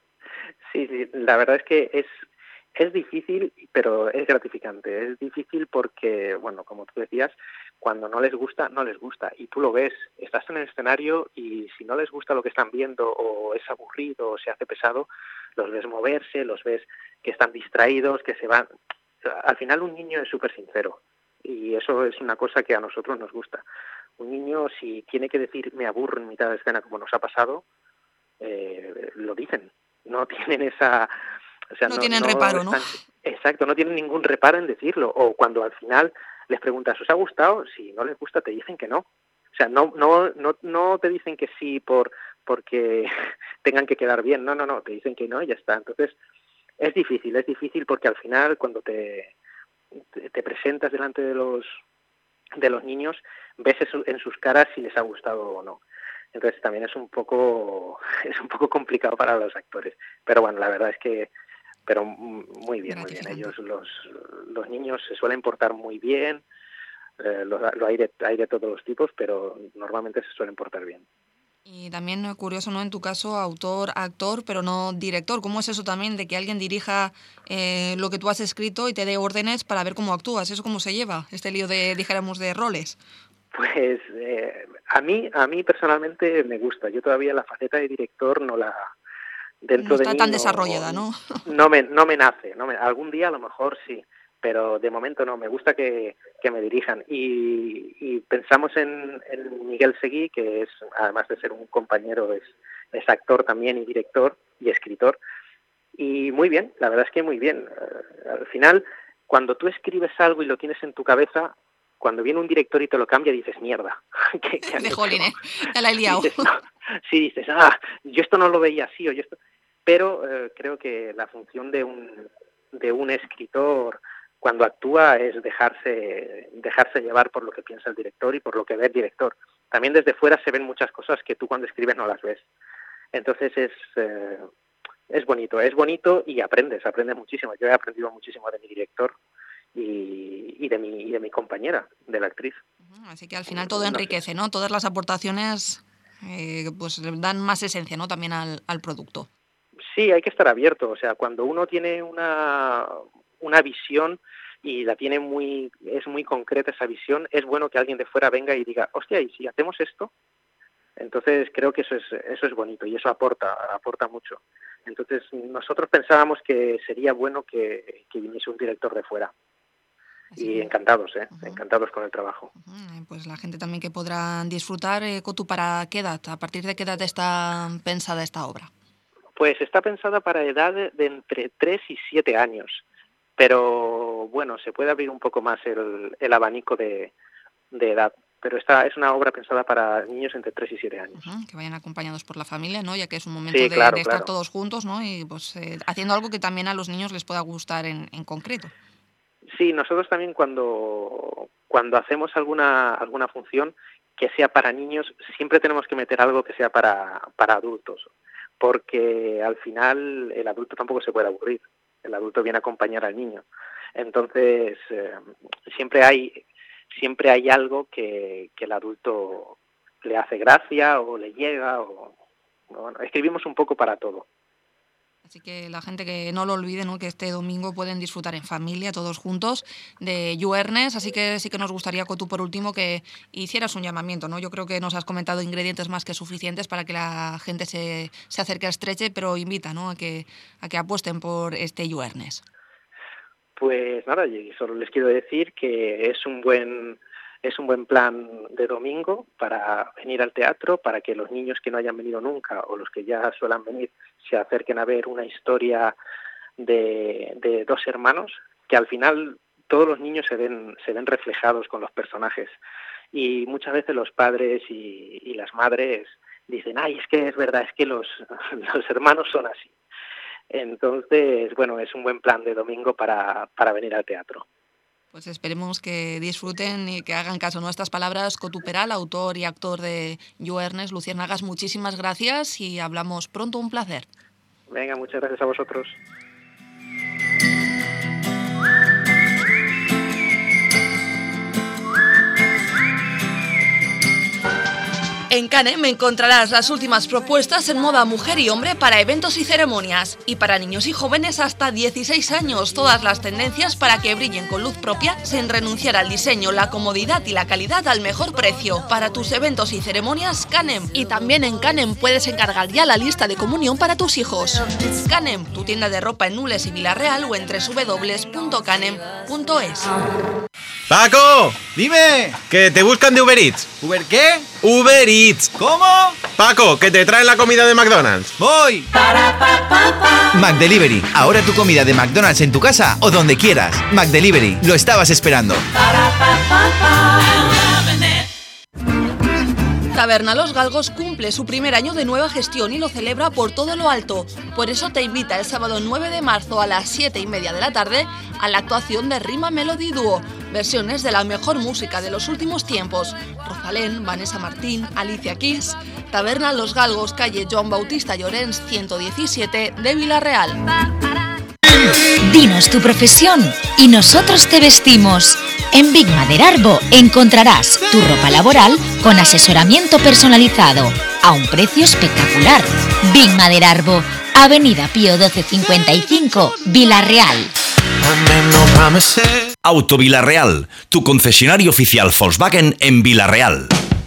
Sí, sí, la verdad es que es, es difícil, pero es gratificante. Es difícil porque, bueno, como tú decías, cuando no les gusta, no les gusta. Y tú lo ves, estás en el escenario y si no les gusta lo que están viendo o es aburrido o se hace pesado, los ves moverse, los ves que están distraídos, que se van. Al final un niño es súper sincero y eso es una cosa que a nosotros nos gusta. Un niño, si tiene que decir me aburro en mitad de escena como nos ha pasado, eh, lo dicen. No tienen esa... O sea, no, no tienen no reparo, están, ¿no? Exacto, no tienen ningún reparo en decirlo. O cuando al final les preguntas, ¿os ha gustado? Si no les gusta, te dicen que no. O sea, no no no no te dicen que sí por porque tengan que quedar bien. No, no, no, te dicen que no y ya está. Entonces, es difícil, es difícil porque al final cuando te, te, te presentas delante de los de los niños, ves en sus caras si les ha gustado o no. Entonces también es un poco es un poco complicado para los actores, pero bueno, la verdad es que pero muy bien, muy bien. Ellos los los niños se suelen portar muy bien, eh, lo, lo hay de hay de todos los tipos, pero normalmente se suelen portar bien. Y también curioso, ¿no? En tu caso, autor, actor, pero no director. ¿Cómo es eso también de que alguien dirija eh, lo que tú has escrito y te dé órdenes para ver cómo actúas? ¿Eso cómo se lleva? Este lío de, dijéramos, de roles. Pues eh, a mí a mí personalmente me gusta. Yo todavía la faceta de director no la dentro no está de mí tan no, desarrollada, ¿no? No me no me nace, no me, algún día a lo mejor sí, pero de momento no. Me gusta que, que me dirijan y, y pensamos en, en Miguel Seguí, que es además de ser un compañero es, es actor también y director y escritor y muy bien. La verdad es que muy bien. Uh, al final cuando tú escribes algo y lo tienes en tu cabeza, cuando viene un director y te lo cambia, dices, mierda. ¿Qué, qué de jolín, ¿eh? Ya la he liado. Dices, no. Sí, dices, ah, yo esto no lo veía así. o yo esto... Pero eh, creo que la función de un, de un escritor cuando actúa es dejarse, dejarse llevar por lo que piensa el director y por lo que ve el director. También desde fuera se ven muchas cosas que tú cuando escribes no las ves. Entonces es, eh, es bonito, es bonito y aprendes, aprendes muchísimo. Yo he aprendido muchísimo de mi director. Y, y de mi y de mi compañera, de la actriz. Así que al final todo enriquece, ¿no? Todas las aportaciones eh, pues dan más esencia, ¿no? También al, al producto. Sí, hay que estar abierto. O sea, cuando uno tiene una, una visión y la tiene muy es muy concreta esa visión, es bueno que alguien de fuera venga y diga, hostia, ¿y si hacemos esto? Entonces creo que eso es eso es bonito y eso aporta aporta mucho. Entonces nosotros pensábamos que sería bueno que, que viniese un director de fuera. Y encantados, ¿eh? Uh-huh. Encantados con el trabajo. Uh-huh. Pues la gente también que podrá disfrutar. Eh, Cotu, ¿para qué edad? ¿A partir de qué edad está pensada esta obra? Pues está pensada para edad de entre tres y siete años, pero bueno, se puede abrir un poco más el, el abanico de, de edad. Pero esta es una obra pensada para niños entre tres y siete años. Uh-huh, que vayan acompañados por la familia, ¿no? Ya que es un momento sí, de, claro, de estar claro. todos juntos, ¿no? Y pues eh, haciendo algo que también a los niños les pueda gustar en, en concreto. Sí, nosotros también cuando, cuando hacemos alguna, alguna función que sea para niños, siempre tenemos que meter algo que sea para, para adultos, porque al final el adulto tampoco se puede aburrir, el adulto viene a acompañar al niño. Entonces, eh, siempre hay... siempre hay algo que, que el adulto le hace gracia o le llega, o bueno, escribimos un poco para todo. Así que la gente que no lo olvide, ¿no? Que este domingo pueden disfrutar en familia, todos juntos, de Lluernes, así que sí que nos gustaría, Cotu, por último, que hicieras un llamamiento, ¿no? Yo creo que nos has comentado ingredientes más que suficientes para que la gente se, se acerque a Estreche, pero invita, ¿no? a, que, a que apuesten por este Lluernes. Pues nada, y solo les quiero decir que es un buen es un buen plan de domingo para venir al teatro, para que los niños que no hayan venido nunca o los que ya suelan venir se acerquen a ver una historia de, de dos hermanos, que al final todos los niños se ven se ven reflejados con los personajes, y muchas veces los padres y, y las madres dicen, ay, es que es verdad, es que los, los hermanos son así. Entonces, bueno, es un buen plan de domingo para, para venir al teatro. Pues esperemos que disfruten y que hagan caso a nuestras palabras. Cotu Peral, autor y actor de Lluernes. Luciérnagas, muchísimas gracias y hablamos pronto. Un placer. Venga, muchas gracias a vosotros. En Canem encontrarás las últimas propuestas en moda mujer y hombre para eventos y ceremonias. Y para niños y jóvenes hasta dieciséis años, todas las tendencias para que brillen con luz propia sin renunciar al diseño, la comodidad y la calidad al mejor precio. Para tus eventos y ceremonias, Canem. Y también en Canem puedes encargar ya la lista de comunión para tus hijos. Canem, tu tienda de ropa en Nules y Villarreal o en doble u doble u doble u punto canem punto es. ¡Paco! ¡Dime! Que te buscan de Uber Eats. ¿Uber qué? ¡Uber Eats! ¿Cómo? Paco, que te traen la comida de McDonald's. ¡Voy! McDelivery. Ahora tu comida de McDonald's en tu casa o donde quieras. McDelivery. Lo estabas esperando. Taberna Los Galgos cumple su primer año de nueva gestión y lo celebra por todo lo alto. Por eso te invita el sábado nueve de marzo a las siete y media de la tarde a la actuación de Rima Melody Duo. Versiones de la mejor música de los últimos tiempos. Rosalén, Vanessa Martín, Alicia Keys. Taberna Los Galgos, calle Joan Bautista Llorens, ciento diecisiete de Villarreal. Dinos tu profesión y nosotros te vestimos. En Big Maderarbo encontrarás tu ropa laboral con asesoramiento personalizado a un precio espectacular. Big Maderarbo, Avenida Pío doce cincuenta y cinco, Villarreal. Auto Villarreal, tu concesionario oficial Volkswagen en Villarreal.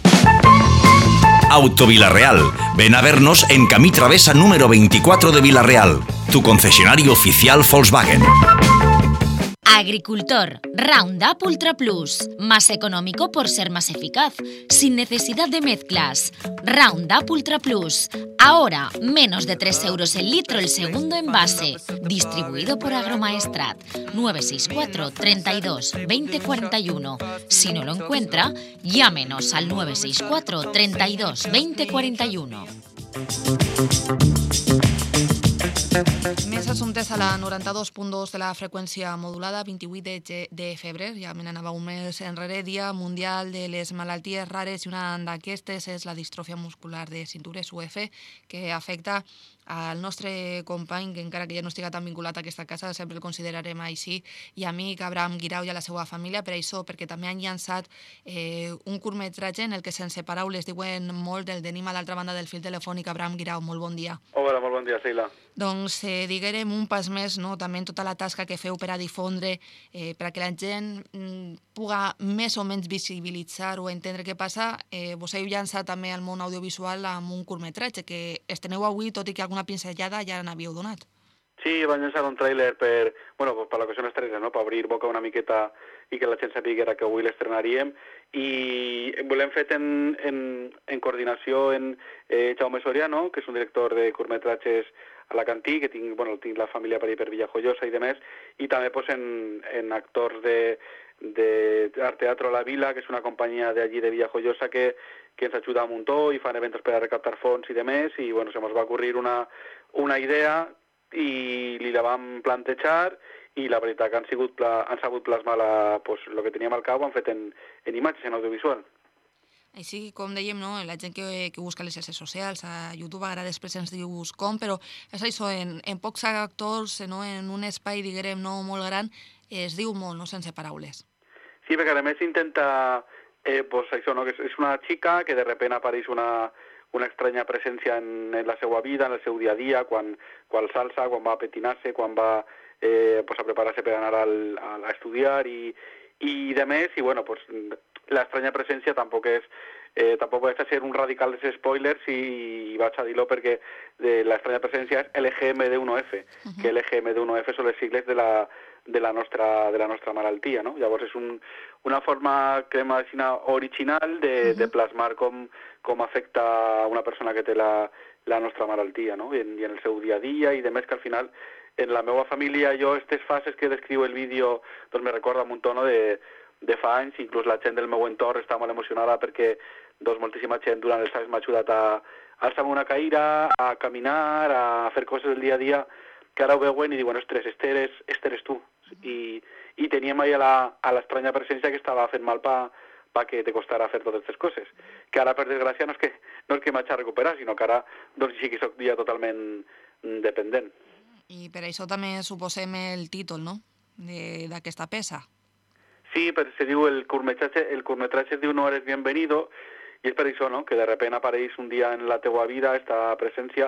Auto Villarreal, ven a vernos en Camí Travesa número veinticuatro de Villarreal, tu concesionario oficial Volkswagen. Agricultor, Roundup Ultra Plus, más económico por ser más eficaz, sin necesidad de mezclas. Roundup Ultra Plus, ahora menos de tres euros el litro el segundo envase, distribuido por Agromaestrat, nueve seis cuatro, treinta y dos, veinte cuarenta y uno. Si no lo encuentra, llámenos al nueve seis cuatro, treinta y dos, veinte cuarenta y uno. Més assumptes a la noranta-dos punt dos de la freqüència modulada, vint-i-vuit de, de febrer, ja me n'anava un mes enrere, Dia Mundial de les Malalties Rares, i una d'aquestes és la distròfia muscular de cintures, U F, que afecta al nostre company, que encara que ja no estiga tan vinculat a aquesta casa, sempre el considerarem així, i amic Abraham Guirao i a la seva família, per això, perquè també han llançat eh, un curtmetratge en el que sense paraules diuen molt del tenim a l'altra banda del fil telefònic. Abraham Guirao, molt bon dia. Hola, molt bon dia, Sheila. Doncs eh, diguérem un pas més, no? També en tota la tasca que feu per a difondre, eh, per a que la gent mm, puga més o menys visibilitzar o entendre què passa. Eh, vos heu llançat també al món audiovisual amb un curtmetratge que esteneu avui, tot i que alguna pinzellada ja n'havíeu donat. Sí, vam llançar un tràiler per, bueno, per l'ocasió estrena, no? Per obrir boca una miqueta i que la gent sapiguera que avui l'estrenaríem, i l'hem fet en, en, en coordinació amb eh, Jaume Soriano, que és un director de curtmetratges alacantí, que tinc, bueno, tinc la família per, per Villajoyosa i demés, i també pues, en, en actors de, de Art Teatro La Vila, que és una companyia d'allí de Villajoyosa que, que ens ajuda un muntó i fan eventos per a recaptar fons i demés, i bueno, se ens va ocurrir una, una idea i li la vam plantejar i la veritat que han, sigut, han sabut plasmar la, pues, lo que teníem al cap, ho han fet en, en imatges, en audiovisual. Així, com dèiem, no? La gent que, que busca les xarxes socials, a YouTube ara després ens dius com, però és això, en, en pocs actors, no? En un espai, diguem, no molt gran, es diu molt, no? Sense paraules. Sí, perquè a més intenta, eh, pues això, no? Que és una xica que de repente apareix una, una estranya presència en, en la seva vida, en el seu dia a dia, quan, quan salsa, quan va a petinar-se, quan va eh, pues a preparar-se per anar al, a, a estudiar i, i de més, i bueno, pues la estranya presència tampoc és, eh, tampoc és ser un radical de spoilers i, i vaig a dir-lo perquè de, la estranya presència és L G M D uno F, uh-huh. que L G M D uno F són les sigles de la, de la, nostra, de la nostra malaltia, no? Llavors és un, una forma, crema original de, uh-huh. de plasmar com, com afecta una persona que té la, la nostra malaltia, no? I en, i en el seu dia a dia, i de més que al final en la meva família jo aquestes fases que descriu el vídeo doncs me recorda un tono de de fa anys, inclús la gent del meu entorn està molt emocionada perquè doncs, moltíssima gent durant els anys m'ha ajudat a alçar una caïra, a caminar, a fer coses del dia a dia, que ara ho veuen i diuen, ostres, este eres, este eres tu. I, i teníem allà a l'estranya presència que estava fent mal pa, pa que te costarà fer totes aquestes coses. Que ara, per desgràcia, no és que, no és que m'haig a recuperar, sinó que ara doncs, sí que soc ja totalment dependent. I per això també suposem el títol, no?, d'aquesta peça. Sí, però se diu el curtmetratge, el curtmetratge es diu No eres bienvenido, i és per això, no?, que de repente apareix un dia en la teua vida esta presència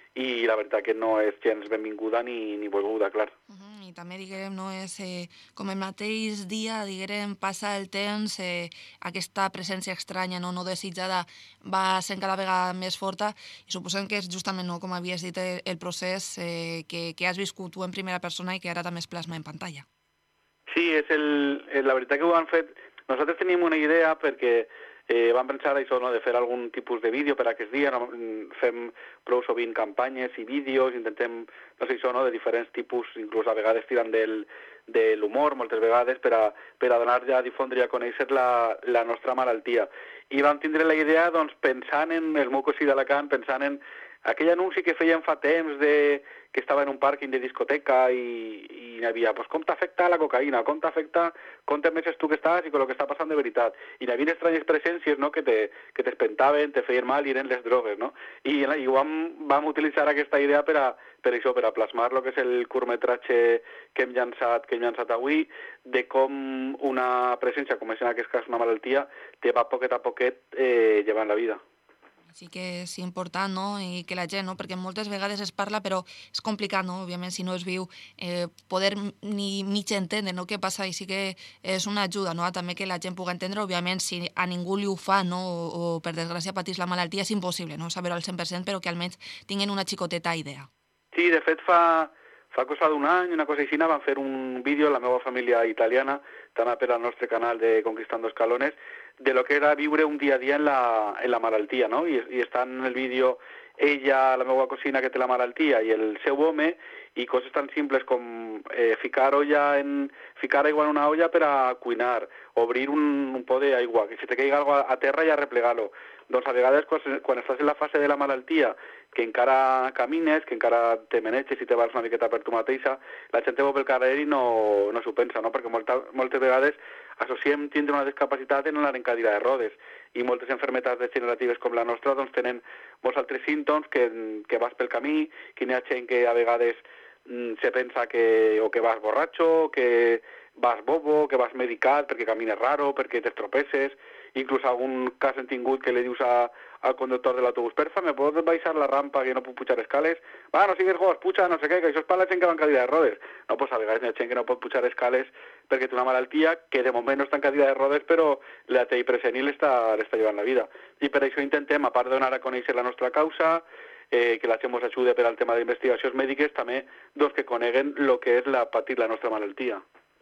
i la veritat que no és gens benvinguda ni, ni volguda, clar. Uh-huh. I també, diguem, no és eh, com el mateix dia, diguem, passa el temps, eh, aquesta presència estranya, no, no desitjada, va sent cada vegada més forta, i suposem que és justament, no, com havies dit, el, el procés eh, que, que has viscut tu en primera persona i que ara també es plasma en pantalla. Sí, és el, la veritat que ho han fet... Nosaltres tenim una idea perquè eh, vam pensar això, no, de fer algun tipus de vídeo per aquest dia, no? Fem prou sovint campanyes i vídeos, intentem, no sé, això, no, de diferents tipus, inclús a vegades tirant del, de l'humor, moltes vegades, per a, per a donar ja a difondre i a conèixer la, la nostra malaltia. I vam tindre la idea, doncs, pensant en el meu cosí d'Alacant, pensant en aquell anunci que feien fa temps de, que estava en un pàrquing de discoteca i, i hi havia, pues, com t'afecta la cocaïna, com t'afecta, com te meses tu que estàs i con lo que està passant de veritat. I hi havia estranyes presències, no?, que te, que t'espentaven, te feien mal i eren les drogues, no? I, i vam, vam utilitzar aquesta idea per a, per això, per a plasmar lo que és el curtmetratge que hem llançat, que hem llançat avui, de com una presència, com és en aquest cas una malaltia, te va poquet a poquet eh, llevant la vida. Sí que és important, no?, i que la gent, no?, perquè moltes vegades es parla, però és complicat, no?, òbviament, si no es viu, eh, poder ni mig entendre, no?, què passa, i sí que és una ajuda, no?, també que la gent pugui entendre, òbviament, si a ningú li ho fa, no?, o, o per desgràcia patís la malaltia, és impossible, no?, saber-ho al cent per cent, però que almenys tinguin una xicoteta idea. Sí, de fet, fa, fa cosa d'un any, una cosa així, vam fer un vídeo, la meva família italiana, també per al nostre canal de Conquistando Escalones, de lo que era viure un dia a dia en la, en la malaltia, no? I, i està en el vídeo ella, la meva cosina que té la malaltia, i el seu home, i coses tan simples com eh, ficar, olla en, ficar aigua en una olla per a cuinar, obrir un, un pot d'aigua, que si te caiga algo a terra ja replegar-lo. Doncs a vegades quan, quan estàs en la fase de la malaltia, que encara camines, que encara te menetges i te vas una miqueta per tu mateixa, la gent te veu pel carrer i no, no s'ho pensa, no? Perquè molta, moltes vegades associem tindre una discapacitat en anar en cadira de rodes, i moltes malalties degeneratives com la nostra doncs tenen molts altres símptomes que, que vas pel camí, que hi ha gent que a vegades mm, se pensa que o que vas borratxo, que vas bobo, que vas medicat perquè camines raro, perquè t'estropeces. Inclús algun cas hem tingut que li dius a, al conductor de l'autobús, perfa, me pots baixar la rampa que no puc pujar escales? Va, no sigues gos, puja, no sé què, que això és per la gent que va en cadira de rodes. No, pues a vegades hi ha gent que no pot pujar escales perquè té una malaltia que de moment no està en cadira de rodes, però la té present i l'està llevant la vida. I per això intentem, a part de donar a conèixer la nostra causa, eh, que la gent ens ajude per al tema d'investigacions mèdiques, també doncs, que coneguen el que és la patir la nostra malaltia.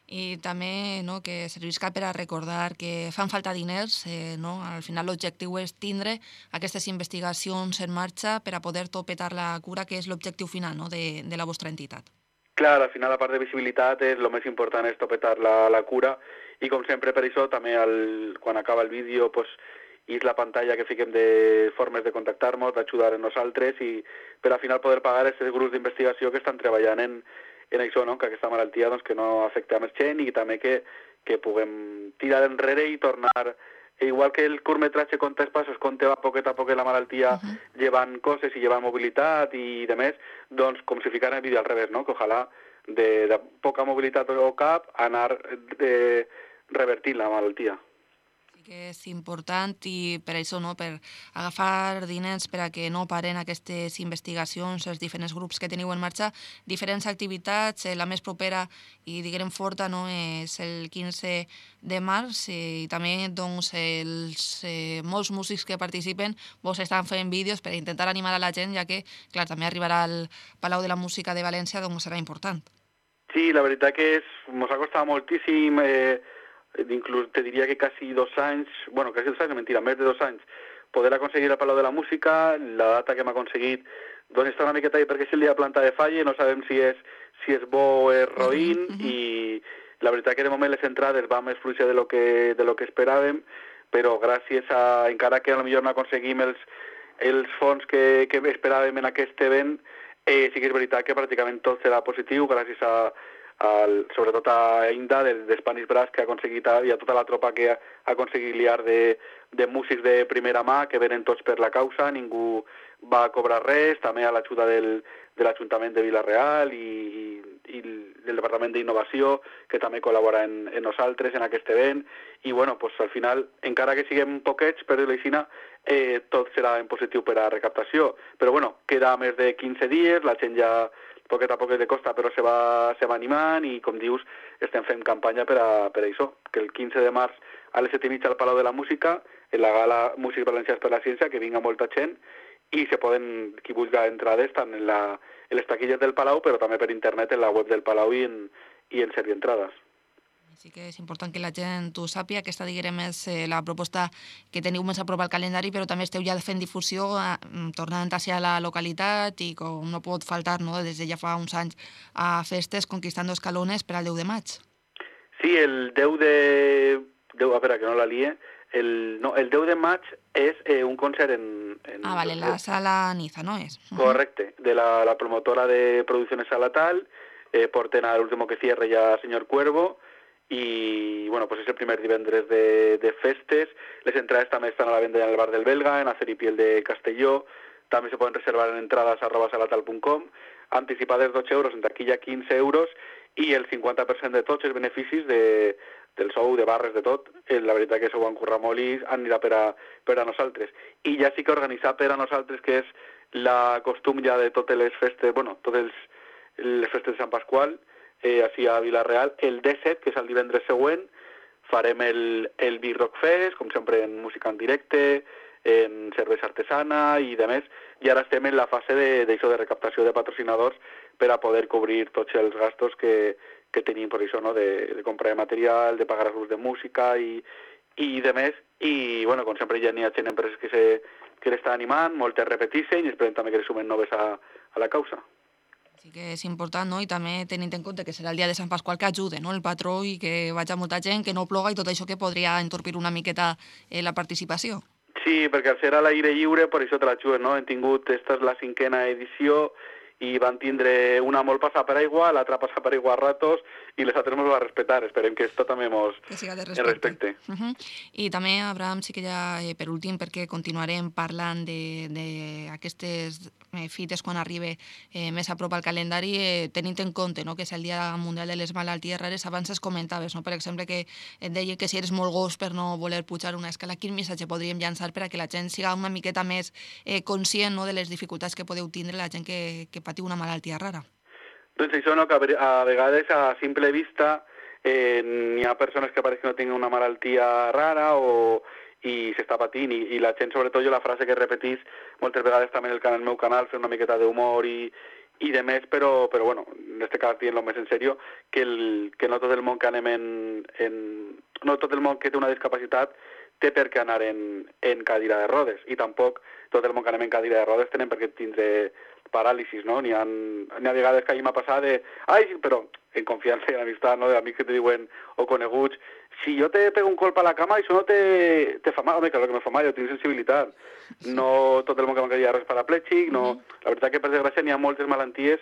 i també no, que servisca per a recordar que fan falta diners, eh, no? Al final l'objectiu és tindre aquestes investigacions en marxa per a poder topetar la cura, que és l'objectiu final no, de, de la vostra entitat. Clar, al final la part de visibilitat és el més important, és topetar la, la cura, i com sempre per això també el, quan acaba el vídeo pues, és la pantalla que fiquem de formes de contactar-nos, d'ajudar en nosaltres i per al final poder pagar aquests grups d'investigació que estan treballant en, en això, no? Que aquesta malaltia doncs, que no afecta més gent i també que, que puguem tirar enrere i tornar, igual que el curtmetratge conta els passos, conta a poquet a poquet la malaltia, uh-huh. llevant coses i llevant mobilitat i de més, doncs com si ficara el vídeo al revés, no? Que ojalà de, de poca mobilitat o cap anar de, revertint la malaltia. Que és important i per això, no, per agafar diners per a que no paren aquestes investigacions, els diferents grups que teniu en marxa, diferents activitats, la més propera i diguem forta no, és el quinze de març i també doncs, els eh, molts músics que participen vos estan fent vídeos per intentar animar a la gent, ja que clar, també arribarà al Palau de la Música de València, doncs serà important. Sí, la veritat que és, mos ha costat moltíssim, eh, inclús te diria que quasi dos anys, bueno, quasi dos anys, no mentira, més de dos anys, poder aconseguir el Palau de la Música, la data que hem aconseguit, doncs està una miqueta ahí perquè és el dia de planta de falla, no sabem si és, si és bo o és roïn, uh -huh. i la veritat que de moment les entrades van més fluixes de lo que, de lo que esperàvem, però gràcies a, encara que potser no aconseguim els, els fons que, que esperàvem en aquest event, eh, sí que és veritat que pràcticament tot serà positiu, gràcies a al, sobretot a Inda de, de Spanish Brass, que ha aconseguit, i a tota la tropa que ha, ha aconseguit liar de, de músics de primera mà, que venen tots per la causa, ningú va cobrar res, també a l'ajuda del, de l'Ajuntament de Vila-real i, i, i del Departament d'Innovació, que també col·labora en, en nosaltres en aquest event, i bueno, pues, al final, encara que siguem poquets, per dir-ho així, eh, tot serà en positiu per a recaptació, però bueno, queda més de quinze dies, la gent ja poquet a poquet de costa, però se va, se va animant i, com dius, estem fent campanya per a, per a això, que el quinze de març a les set i mitja al Palau de la Música, en la gala Músics Valencians per la Ciència, que vinga molta gent, i se poden, qui vulgui entrades, tant en, la, en les taquilles del Palau, però també per internet, en la web del Palau i en, i en Servi Entrades. Sí que és important que la gent ho sàpiga. Aquesta, diguem, és eh, la proposta que teniu més a prop al calendari, però també esteu ja fent difusió, eh, tornant hacia la localitat i com no pot faltar, no, des de ja fa uns anys, a festes Conquistando Escalones per al deu de maig. Sí, el deu de... deu, a veure, que no la lie. El, no, el deu de maig és eh, un concert en... en ah, vale, la Sala Niza, no és? Correcte, de la, la promotora de Producciones Salatal, eh, porten al último que cierre ya Señor Cuervo, i bueno, pues és el primer divendres de, de festes. Les entrades també estan a la venda en el bar del Belga, en Acer i Piel de Castelló, també se poden reservar en entrades arroba salatal punt com, anticipades dotze euros, en taquilla quinze euros, i el cinquanta per cent de tots els beneficis de, del sou, de barres, de tot. La veritat que s'ho han currat molt i anirà per a, per a nosaltres. I ja sí que organitzar per a nosaltres, que és la costum ja de totes les festes, bueno, totes les festes de Sant Pasqual, Eh, així a Vila-real, el disset, que és el divendres següent, farem el, el Big Rock Fest, com sempre en música en directe, en cervesa artesana i de més, i ara estem en la fase de, de, de recaptació de patrocinadors per a poder cobrir tots els gastos que, que tenim per això, no? de, de comprar de material, de pagar els grups de música i, i de més, i bueno, com sempre ja n'hi ha gent empreses que, se, que l'estan animant, moltes repeteixen i esperem també que les sumen noves a, a la causa. Sí que és important, no? I també tenint en compte que serà el dia de Sant Pasqual, que ajude, no? El patró, i que vagi molta gent, que no ploga i tot això que podria entorpir una miqueta eh, la participació. Sí, perquè al ser a l'aire lliure, per això te l'ajudes, no? Hem tingut, esta és la cinquena edició, i van tindre una molt passada per aigua, l'altra passada per aigua a ratos, i les altres ens va respetar. Esperem que esto també mos respecte. respecte. Uh -huh. I també, Abraham, sí que ja eh, per últim, perquè continuarem parlant d'aquestes eh, fites quan arribi eh, més a prop al calendari, eh, tenint en compte, no?, que és el Dia Mundial de les Malalties Rares. Abans es comentaves, no?, per exemple, que et deia que si eres molt gos per no voler pujar una escala, quin missatge podríem llançar per a que la gent siga una miqueta més eh, conscient, no?, de les dificultats que podeu tindre la gent que, que patiu una malaltia rara? Doncs això, no, que a vegades a simple vista eh, n'hi ha persones que pareix que no tinguin una malaltia rara o i s'està patint, i, i la gent, sobretot jo la frase que repetís moltes vegades també en el, canal, el meu canal, fer una miqueta d'humor i, i de més, però, però bueno, en este cas dient-lo més en sèrio, que, el, que no tot el món que anem en, en... no tot el món que té una discapacitat té per què anar en, en cadira de rodes, i tampoc tot el món que anem en cadira de rodes tenen per què tindre paràlisis, no? N'hi ha, n'hi ha vegades que a mi m'ha passat de... Ai, però en confiança i en amistat, no? D'amics que te diuen, o coneguts, si jo te pego un colp a la cama, això no te, te fa mal. Home, claro que me fa mal, jo tinc sensibilitat. No tot el món que m'encadia és paraplèxic, no... La veritat que, per desgràcia, n'hi ha moltes malalties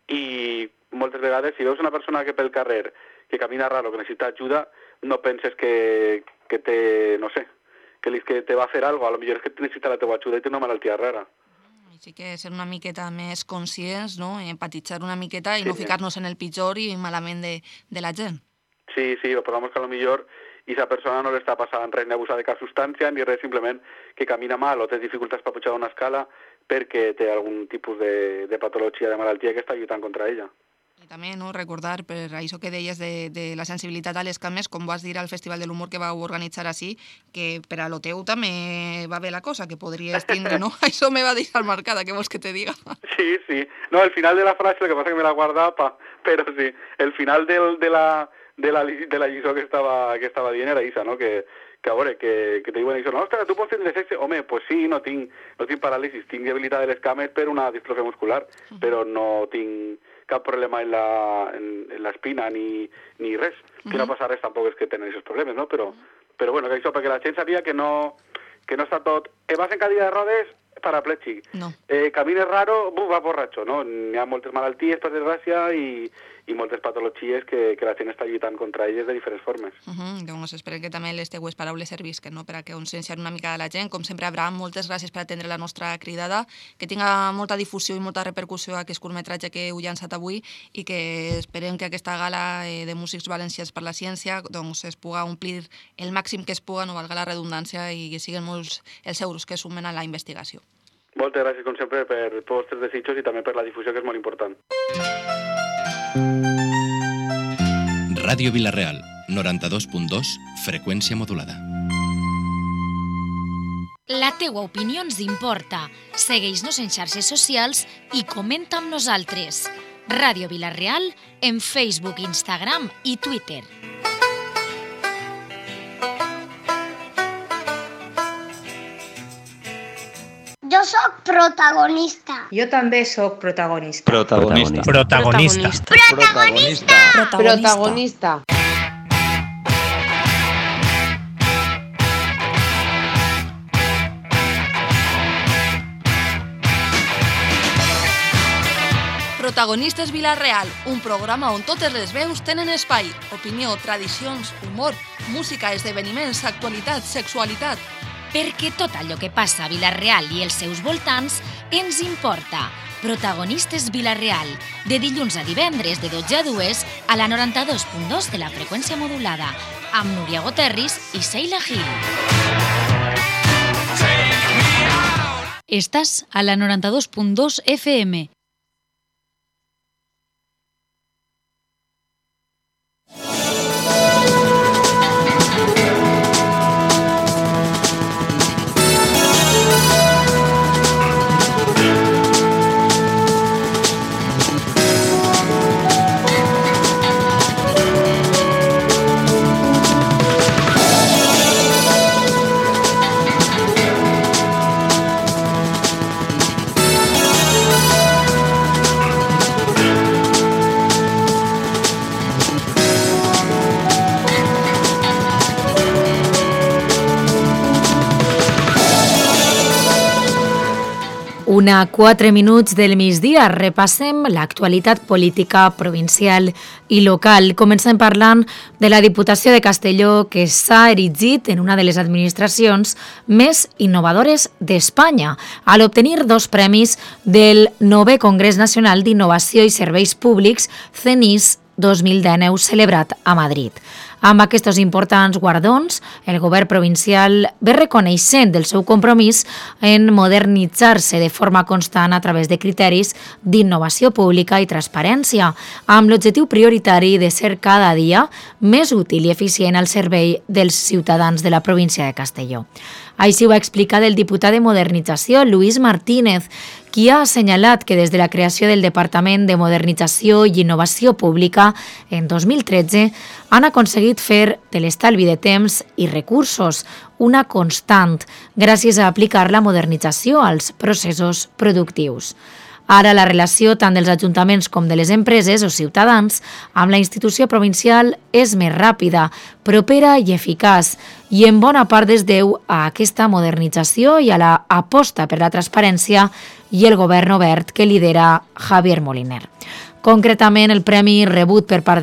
i moltes vegades, si veus una persona que pel carrer, que camina raro, que necessita ajuda, no penses que, que te, no sé, que, li, que te va a fer alguna cosa. A lo millor és que necessita la teva ajuda i té una malaltia rara. Sí que ser una miqueta més conscients, no? Empatitzar una miqueta i sí, no ficar-nos en el pitjor i malament de, de la gent. Sí, sí, però que a lo millor i esa persona no li està passant res ni abusar de cap substància ni res, simplement que camina mal o té dificultats per pujar una escala perquè té algun tipus de, de patologia, de malaltia que està lluitant contra ella. I també no, recordar, per això que deies de, de la sensibilitat a les cames, com vas dir al Festival de l'Humor que vau organitzar així, que per a lo teu també va bé la cosa, que podries tindre, no? Això me va deixar marcada, què vols que te diga? Sí, sí. No, el final de la frase, el que passa que me la guardava, pa, però sí, el final del, de, la, de, la, de la lliçó que estava, que estava dient era això, no? Que, que a veure, que, que te diuen això, no, ostres, tu pots tindre sexe? Home, pues sí, no tinc, no tinc paràlisis, tinc debilitat de les cames per una distrofia muscular, uh-huh. però no tinc cap problema en la, en, en la espina ni, ni res. Uh-huh. Que no passa res tampoc és que tenen aquests problemes, no? Però, uh-huh. però bueno, que això, perquè la gent sabia que no, que no està tot... Eh, vas en cadira de rodes, paraplèxic. No. Eh, camines raro, buf, va borratxo, no? Hi ha moltes malalties, per desgràcia, i, i moltes patologies que, que la gent està lluitant contra elles de diferents formes. Uh -huh. Doncs esperem que també les teues paraules servisquen, no? Per a que conscienciar una mica de la gent. Com sempre, Abraham, moltes gràcies per atendre la nostra cridada, que tinga molta difusió i molta repercussió aquest curtmetratge que heu llançat avui i que esperem que aquesta gala eh, de músics valencians per la ciència doncs es puga omplir el màxim que es puga, no valga la redundància, i que siguin molts els euros que sumen a la investigació. Moltes gràcies, com sempre, per tots els vostres desitjos i també per la difusió, que és molt important. Ràdio Vila-real, noranta-dos punt dos, freqüència modulada. La teua opinió ens importa. Segueix-nos en xarxes socials i comenta amb nosaltres. Ràdio Vila-real en Facebook, Instagram i Twitter. Jo sóc protagonista. Jo també sóc protagonista. Protagonista. Protagonista. Protagonista. Protagonista. Protagonistes Vila-real, un programa on totes les veus tenen espai. Opinió, tradicions, humor, música, esdeveniments, actualitat, sexualitat. Perquè tot allò que passa a Vila-real i els seus voltants ens importa. Protagonistes Vila-real, de dilluns a divendres de dotze a dues a la noranta-dos punt dos de la freqüència modulada, amb Núria Goterris i Seila Gil. Estàs a la noranta-dos punt dos F M. Una quatre minuts del migdia, repassem l'actualitat política provincial i local. Comencem parlant de la Diputació de Castelló, que s'ha erigit en una de les administracions més innovadores d'Espanya, al obtenir dos premis del novè Congrés Nacional d'Innovació i Serveis Públics C N I S dos mil dinou, celebrat a Madrid. Amb aquests importants guardons, el govern provincial ve reconeixent el seu compromís en modernitzar-se de forma constant a través de criteris d'innovació pública i transparència, amb l'objectiu prioritari de ser cada dia més útil i eficient al servei dels ciutadans de la província de Castelló. Així ho va explicar el diputat de Modernització, Lluís Martínez, qui ha assenyalat que des de la creació del Departament de Modernització i Innovació Pública en dos mil tretze han aconseguit fer de l'estalvi de temps i recursos una constant gràcies a aplicar la modernització als processos productius. Ara la relació tant dels ajuntaments com de les empreses o ciutadans amb la institució provincial és més ràpida, propera i eficaç i en bona part es deu a aquesta modernització i a la aposta per la transparència i el govern obert que lidera Javier Moliner. Concretament, el premi rebut per part